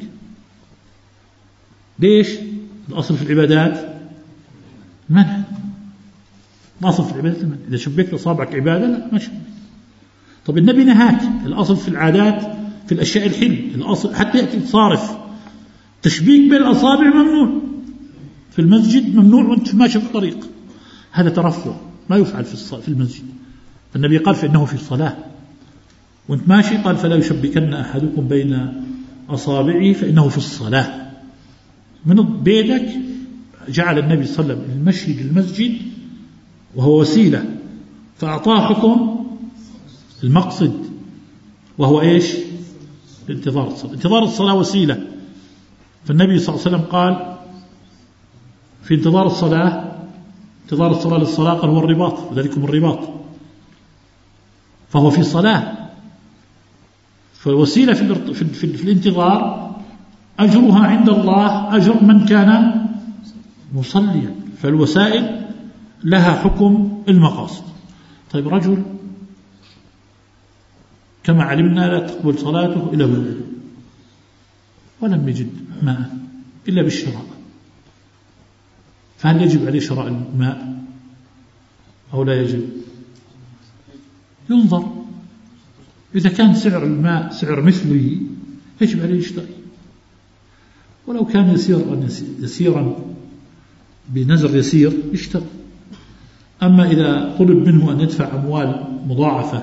ليش؟ الأصل في العبادات منع. الأصل في العبادات المنع. إذا شبكت أصابعك عبادة لا ما شبك. طب النبي نهاك. الأصل في العادات في الأشياء الحل، الأصل حتى يأتي الصارف تشبيك بين الأصابع ممنوع. في المسجد ممنوع وانت ماشي في الطريق، هذا ترفع ما يفعل في المسجد. النبي قال فإنه في الصلاة، وانت ماشي قال فلا يشبكن أحدكم بين أصابعه فإنه في الصلاة. من بيدك جعل النبي صلى الله عليه وسلم المشي للمسجد وهو وسيلة، فأعطاه حكم المقصد وهو إيش؟ انتظار الصلاة. انتظار الصلاة وسيلة. فالنبي صلى الله عليه وسلم قال في انتظار الصلاة للصلاة قال هو الرباط، وذلكم الرباط، فهو في صلاة. فالوسيلة في الانتظار أجرها عند الله أجر من كان مصليا. فالوسائل لها حكم المقاصد. طيب رجل كما علمنا لا تقبل صلاته إلا بالوضوء ولم يجد ماء إلا بالشراء، فهل يجب عليه شراء الماء أو لا يجب؟ ينظر. إذا كان سعر الماء سعر مثله يجب عليه يشتري، ولو كان يسيرا بنزر يسير يشتري. أما إذا طلب منه أن يدفع أموال مضاعفة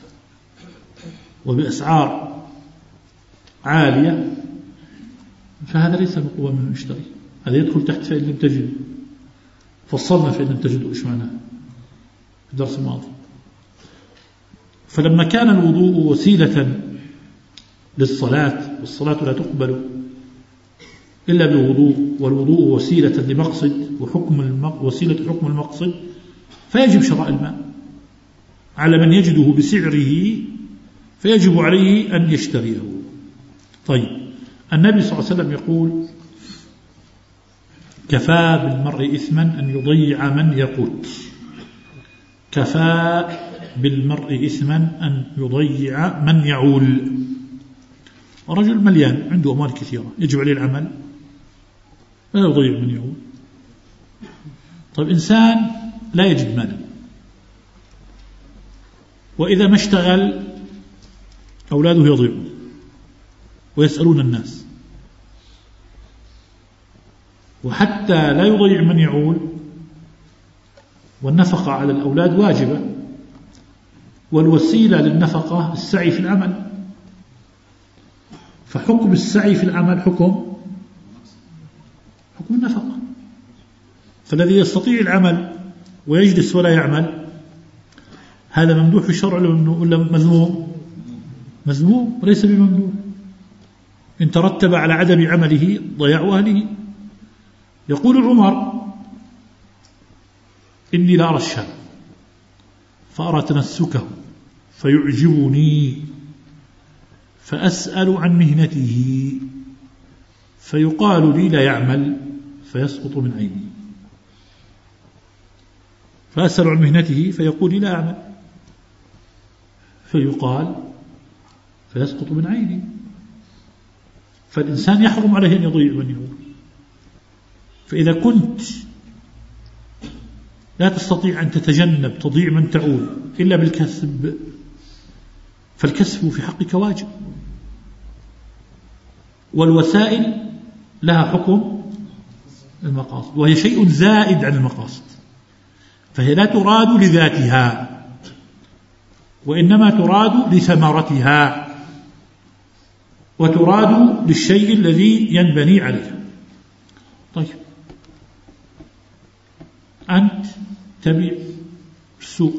وبأسعار عالية فهذا ليس مطلوبا منه يشتري. هذا يدخل تحت فإن لم تجد. فصلنا فإن لم تجدوا إيش معناه في الدرس الماضي. فلما كان الوضوء وسيلة للصلاة والصلاة لا تقبل إلا بالوضوء، والوضوء وسيلة لمقصد وسيلة حكم المقصد، فيجب شراء الماء على من يجده بسعره، فيجب عليه أن يشتريه. طيب النبي صلى الله عليه وسلم يقول كفى بالمرء إثما أن يضيع من يقوت. كفى بالمرء إثما أن يضيع من يعول. رجل مليان عنده أموال كثيرة يجب عليه العمل لا يضيع من يعول. طيب إنسان لا يجد مالا، وإذا ما اشتغل أولاده يضيعون ويسألون الناس. وحتى لا يضيع من يعول، والنفقة على الأولاد واجبة، والوسيلة للنفقة السعي في العمل. فحكم السعي في العمل حكم النفقة. فالذي يستطيع العمل ويجلس ولا يعمل هذا ممدوح في الشرع ولا مذموم؟ مذموم وليس بممدوح. إن ترتب على عدم عمله ضياع أهله. يقول عمر إني لأرى الشاب فأرى تنسكه فيعجبني فأسأل عن مهنته فيقال لي لا يعمل فيسقط من عيني. فأسأل عن مهنته فيقول لي لا يعمل فيقال فيسقط من عيني. فالإنسان يحرم عليه أن يضيع من يعول. فإذا كنت لا تستطيع أن تتجنب تضيع من تعول إلا بالكسب، فالكسب في حقك واجب. والوسائل لها حكم المقاصد، وهي شيء زائد عن المقاصد، فهي لا تراد لذاتها وإنما تراد لثمرتها، وتراد للشيء الذي ينبني عليه. طيب أنت تبيع السوق،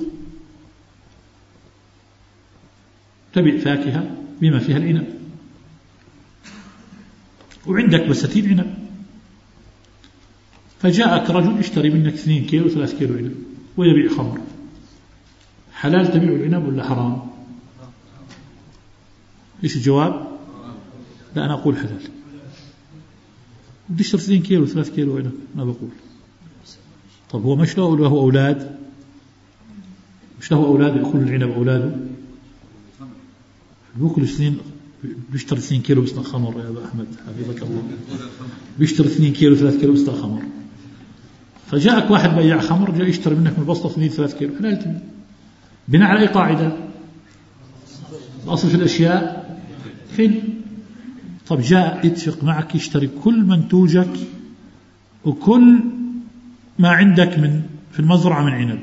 تبيع فاكهة بما فيها العنب، وعندك بساتين عنب، فجاءك رجل يشتري منك 2 كيلو 3 كيلو عنب ويبيع خمر، حلال تبيع العنب ولا حرام؟ إيش الجواب؟ لا، أنا أقول حلال. بدي اشتري 2 كيلو 3 كيلو عنب، أنا بقول طب هو مش له أولاد؟ مش له أولاد يأكل العنب أولاده؟ بيأكل 2 بيشتري 2 كيلو بس خمر يا أبا أحمد حبيبك الله، بيشتري 2 كيلو 3 كيلو بس خمر. فجاءك واحد بياع خمر جاء يشتري منك من البسطة 2 3 كيلو، حلال تبيع. بناء على أي قاعدة؟ الأصل في الأشياء حل. طب جاء يتفق معك يشتري كل منتوجك وكل ما عندك في المزرعة من عنب.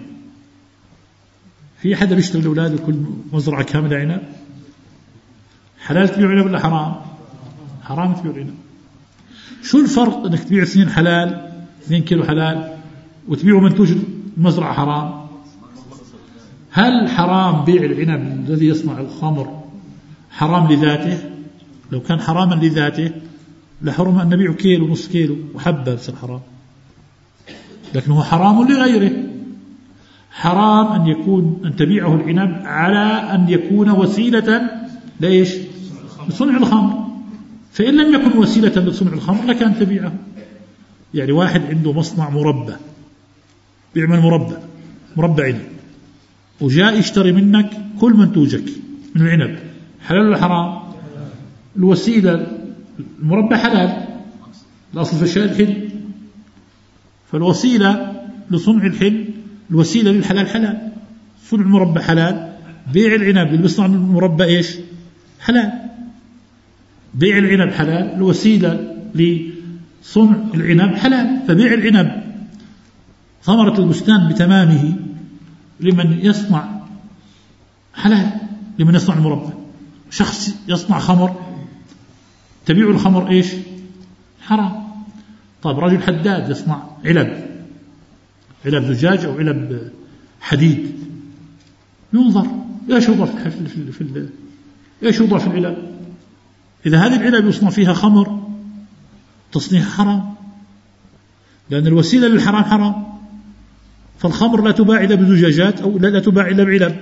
في حدا بيشتري لأولاده كل مزرعة كاملة عنب؟ حلال تبيع عنب ولا حرام؟ حرام تبيع عنب. شو الفرق انك تبيع 2 حلال 2 كيلو حلال وتبيع منتوج المزرعة حرام؟ هل حرام بيع العنب الذي يصنع الخمر حرام لذاته؟ لو كان حراما لذاته لحرم أن نبيع كيلو نص كيلو وحبة بس الحرام، لكنه حرام لغيره. حرام أن تبيعه العنب على أن يكون وسيلة ليش؟ لصنع الخمر، فإن لم يكن وسيلة لصنع الخمر لكان تبيعه. يعني واحد عنده مصنع مربى بيعمل مربى عنب وجاء يشتري منك كل منتوجك من العنب، حلال ولا حرام؟ الوسيلة المربى حلال، الأصل في الشيء الحل، فالوسيلة لصنع الحل الوسيلة للحلال حلال. صنع المربى حلال، بيع العنب اللي بيصنع المربى إيش؟ حلال. بيع العنب حلال، الوسيلة لصنع العنب حلال. فبيع العنب ثمرة البستان بتمامه لمن يصنع حلال، لمن يصنع المربى. شخص يصنع خمر تبيع الخمر إيش؟ حرام. طيب رجل حداد يصنع علب زجاج أو علب حديد، ينظر إيش وضع إيش وضع في العلب. إذا هذه العلب يصنع فيها خمر تصنيع حرام، لأن الوسيلة للحرام حرام. فالخمر لا تباع إلا بزجاجات أو لا تباع إلا بعلب.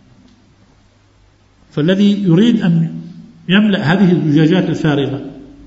فالذي يريد أن يملأ هذه الزجاجات الفارغة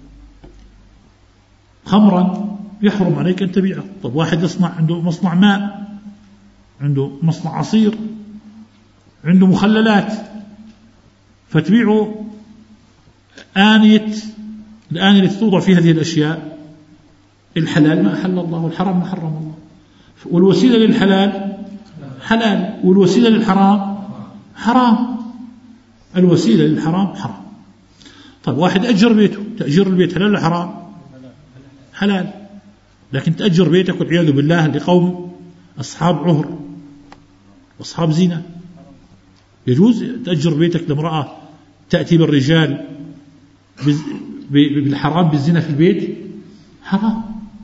خمرا يحرم عليك أن تبيعه. طب واحد يصنع عنده مصنع ماء، عنده مصنع عصير، عنده مخللات، فتبيعه الآنية التي توضع في هذه الأشياء. الحلال ما أحل الله والحرام ما حرم الله، والوسيلة للحلال حلال والوسيلة للحرام حرام. الوسيلة للحرام حرام. طيب واحد أجر بيته، تأجير البيت حلال ولا حرام؟ حلال. لكن تأجر بيتك والعياذ بالله لقوم أصحاب عهر وأصحاب زنا، يجوز تأجر بيتك لامرأة تأتي بالرجال بالحرام بالزنا في البيت؟ حرام.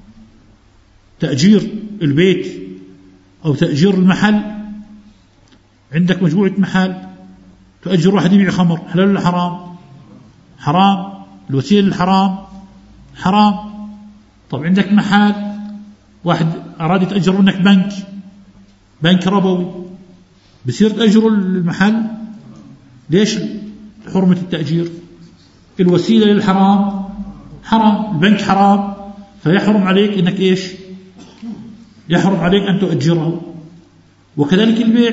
تأجير البيت أو تأجير المحل، عندك مجموعة محل تؤجر واحد يبيع خمر، حلال ولا حرام؟ حرام. الوسيلة للحرام حرام. طب عندك محل واحد أراد يتأجر منك بنك ربوي، بصير تأجر المحل. ليش حرمة التأجير؟ الوسيلة للحرام حرام، البنك حرام، فيحرم عليك إنك إيش؟ يحرم عليك أن تؤجره. وكذلك البيع،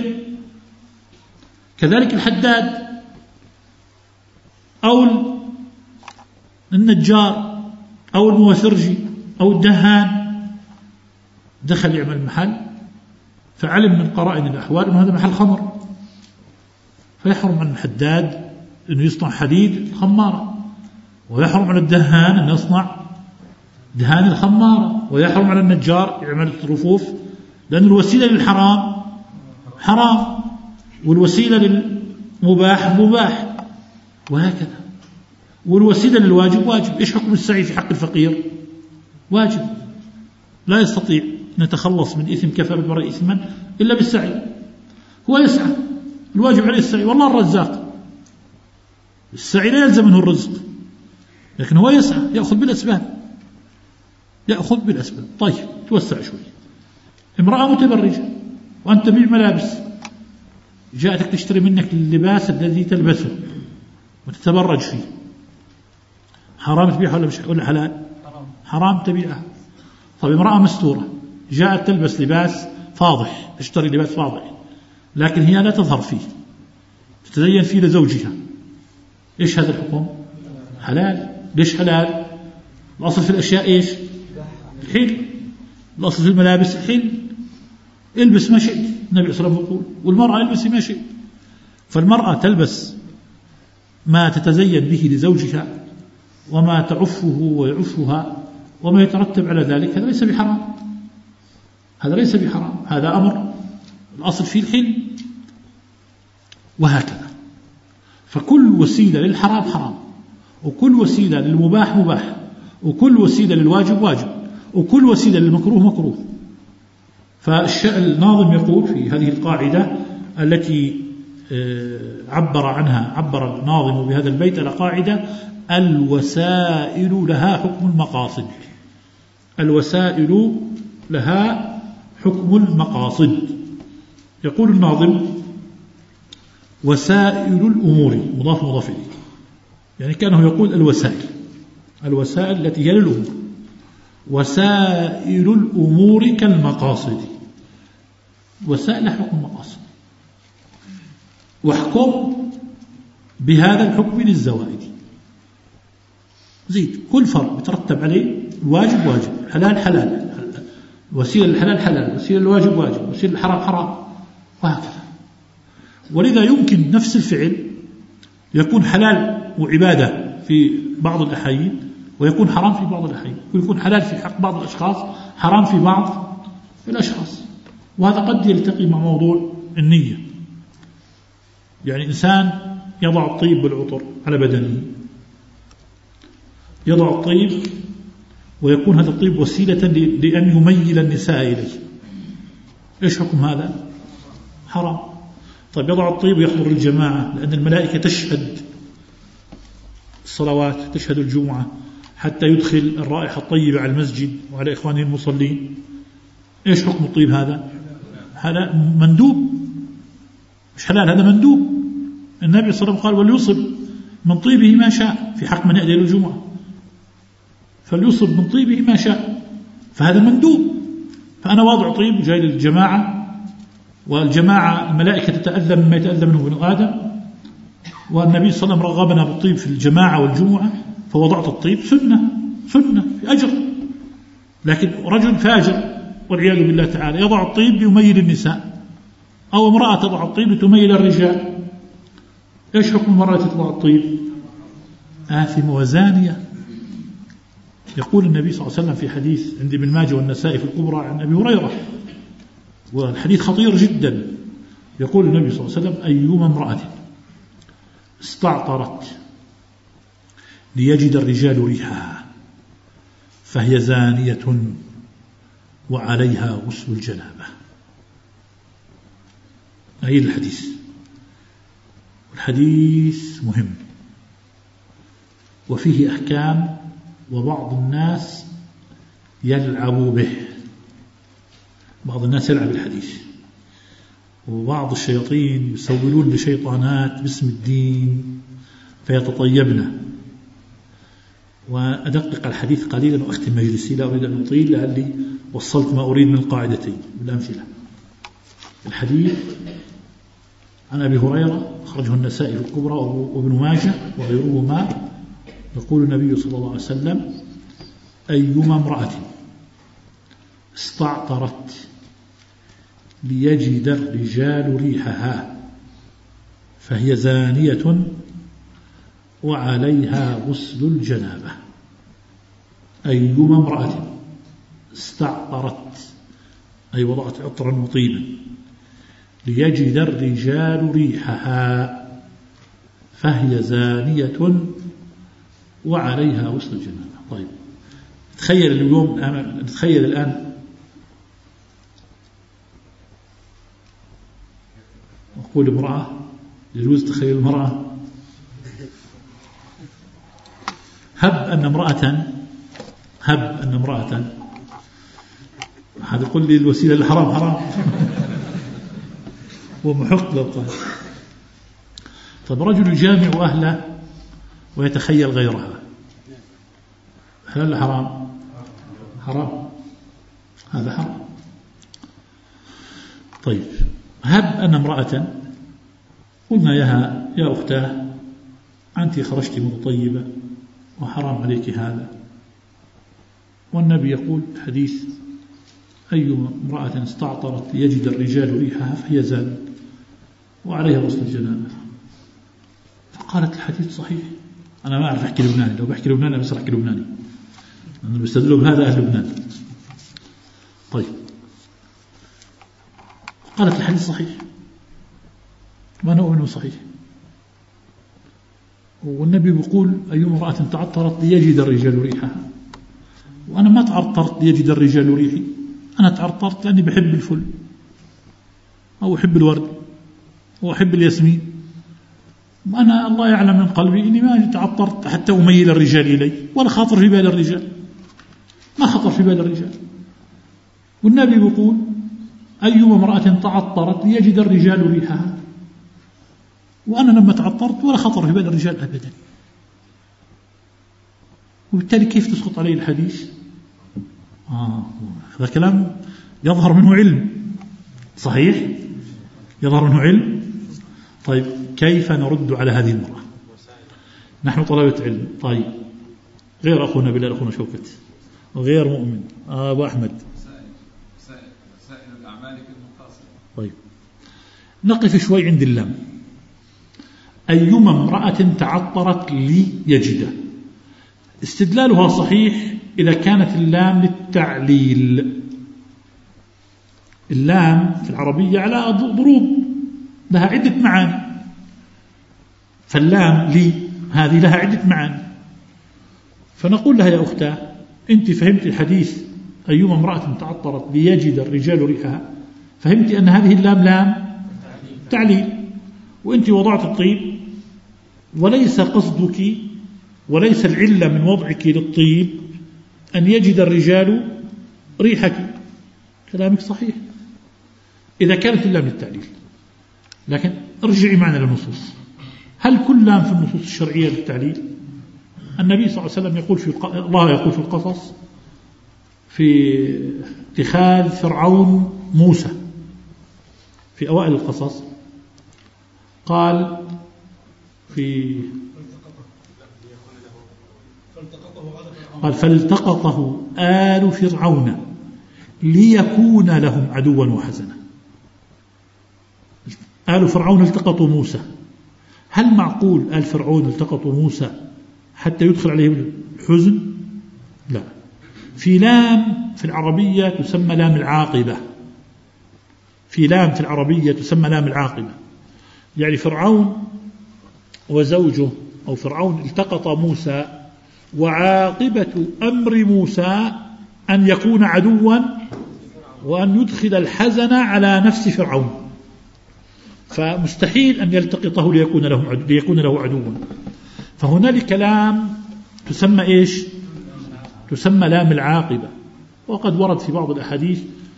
كذلك الحداد أو النجار أو الموسرجي أو الدهان دخل يعمل محل فعلم من قرائن الأحوال أنه هذا محل خمر، فيحرم على الحداد أنه يصنع حديد خمارة، ويحرم على الدهان أنه يصنع دهان الخمارة، ويحرم على النجار يعمل رفوف، لأن الوسيلة للحرام حرام والوسيلة للمباح مباح، وهكذا. والوسيلة للواجب واجب. إيش حكم السعي في حق الفقير؟ واجب، لا يستطيع أن يتخلص من إثم كفى بالمرء إثما إلا بالسعي. هو يسعى، الواجب عليه السعي، والله الرزاق، السعي لا يلزم منه الرزق، لكن هو يسعى، يأخذ بالأسباب. طيب توسع شوي. امرأة متبرجة وأنت تبيع ملابس، جاءتك تشتري منك اللباس الذي تلبسه وتتبرج فيه، حرام تبيعها ولا حلال؟ حرام تبيعها. طيب امرأة مستورة جاءت تلبس لباس فاضح، تشتري لباس فاضح لكن هي لا تظهر فيه، تتزين فيه لزوجها، إيش هذا الحكم؟ حلال. ليش حلال؟ الأصل في الأشياء إيش؟ الحل. الأصل في الملابس الحل، البس ما شئت، النبي صلى الله عليه وسلم يقول والمرأة البسي ما شئت. فالمرأة تلبس ما تتزين به لزوجها وما تعفه ويعفها وما يترتب على ذلك، هذا ليس بحرام، هذا ليس بحرام، هذا أمر الأصل فيه الحل. وهكذا. فكل وسيلة للحرام حرام، وكل وسيلة للمباح مباح، وكل وسيلة للواجب واجب، وكل وسيلة للمكروه مكروه. فالناظم يقول في هذه القاعدة التي عبر الناظم بهذا البيت على قاعدة: الوسائل لها حكم المقاصد. الوسائل لها حكم المقاصد. يقول الناظم: وسائل الأمور، مضاف مضاف إليه، يعني كأنه يقول الوسائل التي هي للأمور. وسائل الأمور كالمقاصد، وسائل حكم المقاصد، واحكم بهذا الحكم للزوائد. زيد كل فرق بترتب عليه الواجب واجب، حلال حلال، وسيلة الحلال حلال، وسيلة الواجب واجب، وسيلة الحرام حرام، وهكذا. ولذا يمكن نفس الفعل يكون حلال وعبادة في بعض الأحايين، ويكون حرام في بعض الأحايين، ويكون حلال في حق بعض الأشخاص، حرام في بعض الأشخاص. وهذا قد يلتقي مع موضوع النية. يعني إنسان يضع الطيب والعطر على بدنه، يضع الطيب ويكون هذا الطيب وسيلة لأن يميل النساء إليه، إيش حكم هذا؟ حرام. طيب يضع الطيب ويحضر الجماعة لأن الملائكة تشهد الصلوات، تشهد الجمعة، حتى يدخل الرائحة الطيبة على المسجد وعلى إخوانه المصلين، إيش حكم الطيب هذا؟ حلال مندوب، مش حلال، هذا مندوب. النبي صلى الله عليه وسلم قال: وليصب من طيبه ما شاء، في حق من يأتي للجمعة، فليصب من طيبه ما شاء، فهذا مندوب. فأنا واضع طيب جاي للجماعة، والجماعة الملائكة تتأذى مما يتأذى منه ابن آدم، والنبي صلى الله عليه وسلم رغبنا بالطيب في الجماعة والجمعة، فوضعت الطيب سنة في أجر. لكن رجل فاجر والعياذ بالله تعالى يضع الطيب ليميل النساء، أو امرأة تضع الطيب لتميل الرجال، إيش حكم المرأة تضع الطيب؟ آثمة وزانية. يقول النبي صلى الله عليه وسلم في حديث عند ابن ماجه والنسائي في الكبرى عن أبي هريرة، والحديث خطير جدا، يقول النبي صلى الله عليه وسلم: أيما امرأة استعطرت ليجد الرجال ريحها فهي زانية وعليها غسل الجنابة. هذا الحديث، الحديث مهم وفيه أحكام، وبعض الناس يلعب به، بعض الناس يلعب الحديث، وبعض الشياطين يسولون لشيطانات باسم الدين فيتطيبنا. وأدقق الحديث قليلا وأختم مجلسي، لا أريد أن أطيل لعلي وصلت ما أريد من القاعدتين بالأمثلة. الحديث عن أبي هريرة أخرجه النسائي في الكبرى وابن ماجه وغيرهما، يقول النبي صلى الله عليه وسلم: أيما امرأة استعطرت ليجد الرجال ريحها فهي زانية وعليها غسل الجنابة. أيما امرأة استعطرت، أي وضعت عطرا وطيبا، ليجد الرجال ريحها فهي زانية وعليها غسل الجنابة. طيب نتخيل الآن أقول امرأة، يجوز تخيل المرأة، هب أن امرأة هذا يقول لي الوسيلة الحرام حرام ومحق لو قال. طب رجل يجامع أهله ويتخيل غيرها، هل حرام؟ حرام، هذا حرام. طيب هب أن امرأة قلنا يا أختاه أنت خرجت مطيبة وحرام عليك هذا، والنبي يقول حديث أي امرأة استعطرت يجد الرجال ريحها فهي زانية وعليها غسل الجنابة. فقالت الحديث صحيح. أنا ما أعرف أحكي لبناني، لو بحكي لبناني بس أحكي لبناني، أنا بستدلوا بهذا أهل لبنان. طيب قالت الحديث صحيح، ما نؤمنه صحيح، والنبي بيقول أي امرأة تعطرت ليجد الرجال ريحها، وأنا ما تعطرت ليجد الرجال ريحي، أنا تعطرت لأني بحب الفل أو أحب الورد أو أحب الياسمين، وأنا الله يعلم من قلبي إني ما تعطرت حتى أميل الرجال إلي، ولا خاطر في بال الرجال، ما خطر في بال الرجال. والنبي يقول أي امرأة تعطرت ليجد الرجال ريحها، وأنا لما تعطرت ولا خطر في بال الرجال أبدا. وبالتالي كيف تسقط عليه الحديث؟ هذا كلام يظهر منه علم، صحيح يظهر منه علم. طيب كيف نرد على هذه المرأة؟ نحن طلبة علم. طيب غير أخونا بلال، أخونا شوكت، وغير مؤمن أبو أحمد، سائر الأعمال كالمقاصد. طيب نقف شوي عند اللام. أيما امرأة تعطرت ليجده، استدلالها صحيح إذا كانت اللام للتعليل. اللام في العربية على ضروب لها عدة معاني، فاللام لي هذه لها عدة معاني. فنقول لها يا أختاه أنت فهمت الحديث أيما امرأة تعطرت ليجد الرجال ريحها، فهمت أن هذه اللام لام تعليل، وأنت وضعت الطيب وليس قصدك وليس العلة من وضعك للطيب أن يجد الرجال ريحك. كلامك صحيح إذا كانت اللام للتعليل، لكن ارجعي معنا للنصوص. هل كل لام في النصوص الشرعية للتعليل؟ النبي صلى الله عليه وسلم يقول الله يقول في القصص في اتخاذ فرعون موسى في أوائل القصص، قال فالتقطه آل فرعون ليكون لهم عدوا وحزنا. آل فرعون التقطوا موسى، هل معقول آل فرعون التقطوا موسى حتى يدخل عليهم الحزن؟ لا. في لام في العربية تسمى لام العاقبة، في لام في العربية تسمى لام العاقبة، يعني فرعون وزوجه أو فرعون التقط موسى، وعاقبة أمر موسى أن يكون عدوا وأن يدخل الحزن على نفس فرعون، فمستحيل أن يلتقطه ليكون له عدوا. فهنالك لام تسمى إيش؟ تسمى لام العاقبة. وقد ورد في بعض الأحاديث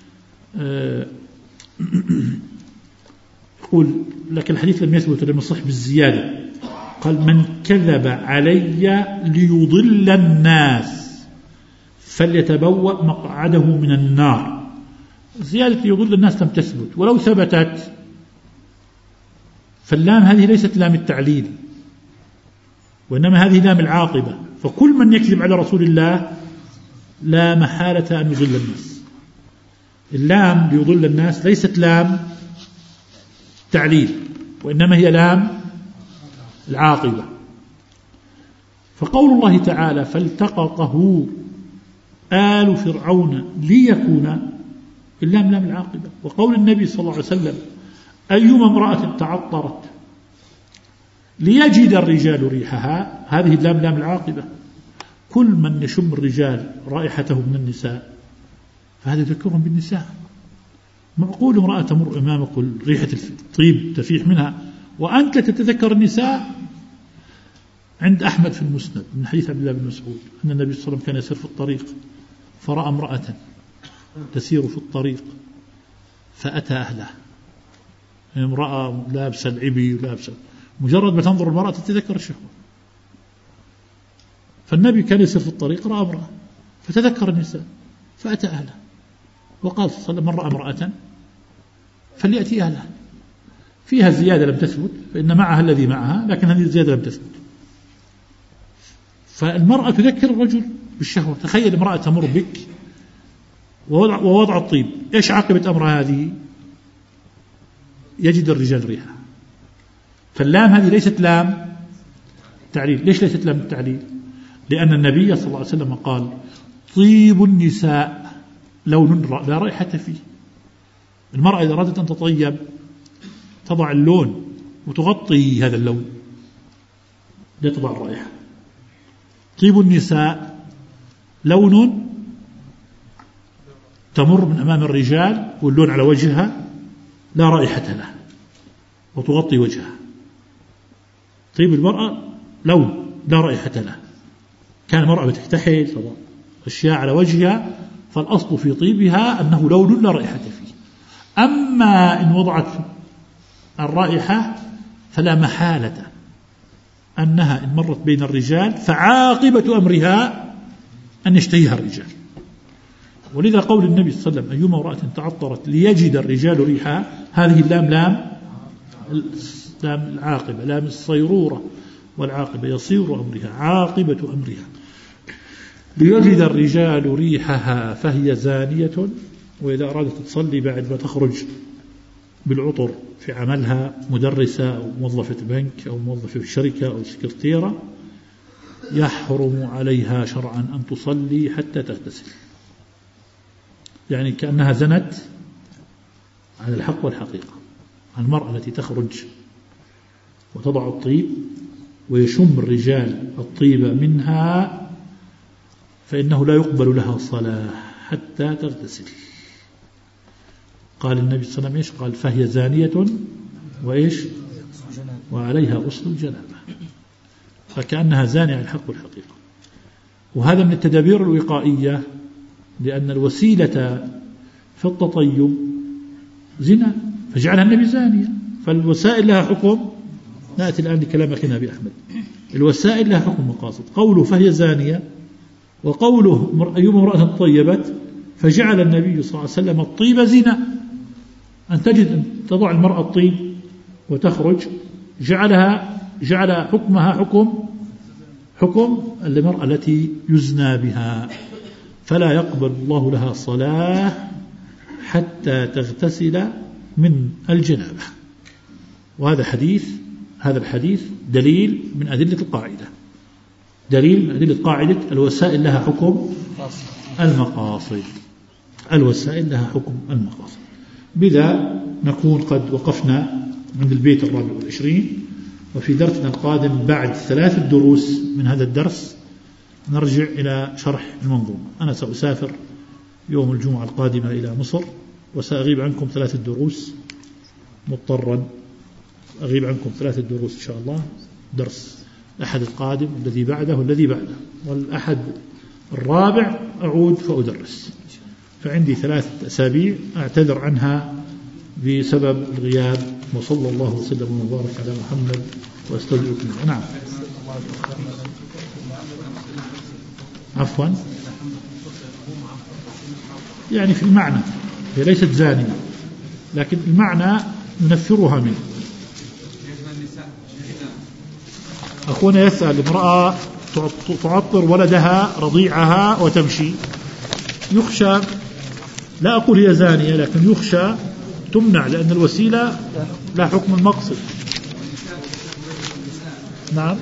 يقول لك الحديث لم يثبت لم يصح بالزيادة، قال من كذب علي ليضل الناس فليتبوأ مقعده من النار. زيادة يضل الناس لم تثبت، ولو ثبتت فاللام هذه ليست لام التعليل، وإنما هذه لام العاقبة. فكل من يكذب على رسول الله لا محالة أن يضل الناس. اللام ليضل الناس ليست لام تعليل، وإنما هي لام العاقبة. فقول الله تعالى فالتقطه آل فرعون ليكون، اللام لام العاقبة. وقول النبي صلى الله عليه وسلم أيما امرأة تعطرت ليجد الرجال ريحها، هذه اللام لام العاقبة. كل من يشم الرجال رائحته من النساء فهذا يذكرهم بالنساء. معقول امرأة تمر أمامك ريحة الطيب تفيح منها وأنت تتذكر النساء؟ عند أحمد في المسند من حديث عبد الله بن مسعود أن النبي صلى الله عليه وسلم كان يسير في الطريق فرأى امرأة تسير في الطريق فأتى أهله، امرأة لابسة العبي ولابسة، مجرد ما تنظر المرأة تتذكر الشهوة. فالنبي كان يسير في الطريق رأى امرأة فتذكر النساء فأتى أهله، وقال صلى الله عليه وسلم: من رأى امرأة فليأتي أهلها. فيها زيادة لم تثبت، فإن معها الذي معها، لكن هذه الزيادة لم تثبت. فالمرأة تذكر الرجل بالشهوة. تخيل امرأة تمر بك ووضع الطيب، إيش عاقبة أمر هذه؟ يجد الرجال ريحها. فاللام هذه ليست لام تعليل. ليش ليست لام التعليل؟ لأن النبي صلى الله عليه وسلم قال: طيب النساء لون لا رائحة فيه. المرأة إذا أرادت أن تطيب تضع اللون وتغطي هذا اللون، لا تضع الرائحة. طيب النساء لون تمر من أمام الرجال واللون على وجهها لا رائحة له وتغطي وجهها. طيب المرأة لون لا رائحة له. كان المرأة بتكتحل تضع أشياء على وجهها، فالأصل في طيبها أنه لون لا رائحة فيه. أما إن وضعت الرائحة فلا محالة أنها إن مرت بين الرجال فعاقبة أمرها أن يشتهيها الرجال. ولذا قول النبي صلى الله عليه وسلم: أيما امرأة تعطرت ليجد الرجال ريحها، هذه اللام لام العاقبة، لام الصيرورة، والعاقبة يصير أمرها عاقبة أمرها. ليجد الرجال ريحها فهي زانية. وإذا أرادت تصلي بعد ما تخرج بالعطر في عملها، مدرسة أو موظفة بنك أو موظفة في شركة أو سكرتيرة، يحرم عليها شرعا أن تصلي حتى تغتسل. يعني كأنها زنت عن الحق والحقيقة. المرأة التي تخرج وتضع الطيب ويشم الرجال الطيب منها فإنه لا يقبل لها صلاة حتى تغتسل. قال النبي صلى الله عليه وسلم: قال: فهي زانية وإيش؟ وعليها غسل الجنابة. فكأنها زانية عن الحق والحقيقة. وهذا من التدابير الوقائية، لأن الوسيلة في التطيب زنا فجعلها النبي زانية. فالوسائل لها حكم. نأتي الآن لكلام أخينا أبي أحمد. الوسائل لها حكم مقاصد. قوله فهي زانية، وقوله أيما امرأة طيبت، فجعل النبي صلى الله عليه وسلم الطيب زنا. أن تجد أن تضع المرأة الطيب وتخرج جعل حكمها حكم المرأة التي يزنى بها، فلا يقبل الله لها صلاة حتى تغتسل من الجنابة. وهذا هذا الحديث دليل من أدلة القاعدة، دليل من أدلة قاعدة الوسائل لها حكم المقاصد. الوسائل لها حكم المقاصد. بذا نكون قد وقفنا عند البيت 24. وفي درسنا القادم بعد 3 دروس من هذا الدرس نرجع إلى شرح المنظومة. أنا سأسافر يوم الجمعة القادمة إلى مصر، وسأغيب عنكم 3 دروس، مضطرا أغيب عنكم 3 دروس إن شاء الله. درس الأحد القادم الذي بعده والذي بعده، والأحد الرابع أعود فأدرس. فعندي 3 أسابيع أعتذر عنها بسبب الغياب. وصلى الله وسلم وبارك على محمد وأستودعكم. نعم. عفوا، يعني في المعنى هي ليست زانية، لكن المعنى ننفرها منه. أخونا يسأل: امرأة تعطر ولدها رضيعها وتمشي، يخشى، لا أقول هي زانية، لكن يخشى تمنع، لأن الوسيلة لا حكم المقصد. نعم،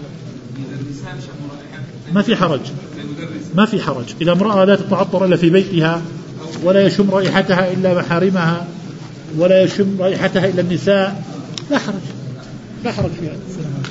ما في حرج إذا امرأة لا تتعطر إلا في بيتها، ولا يشم رائحتها إلا محارمها، ولا يشم رائحتها إلا النساء، لا حرج في هذا.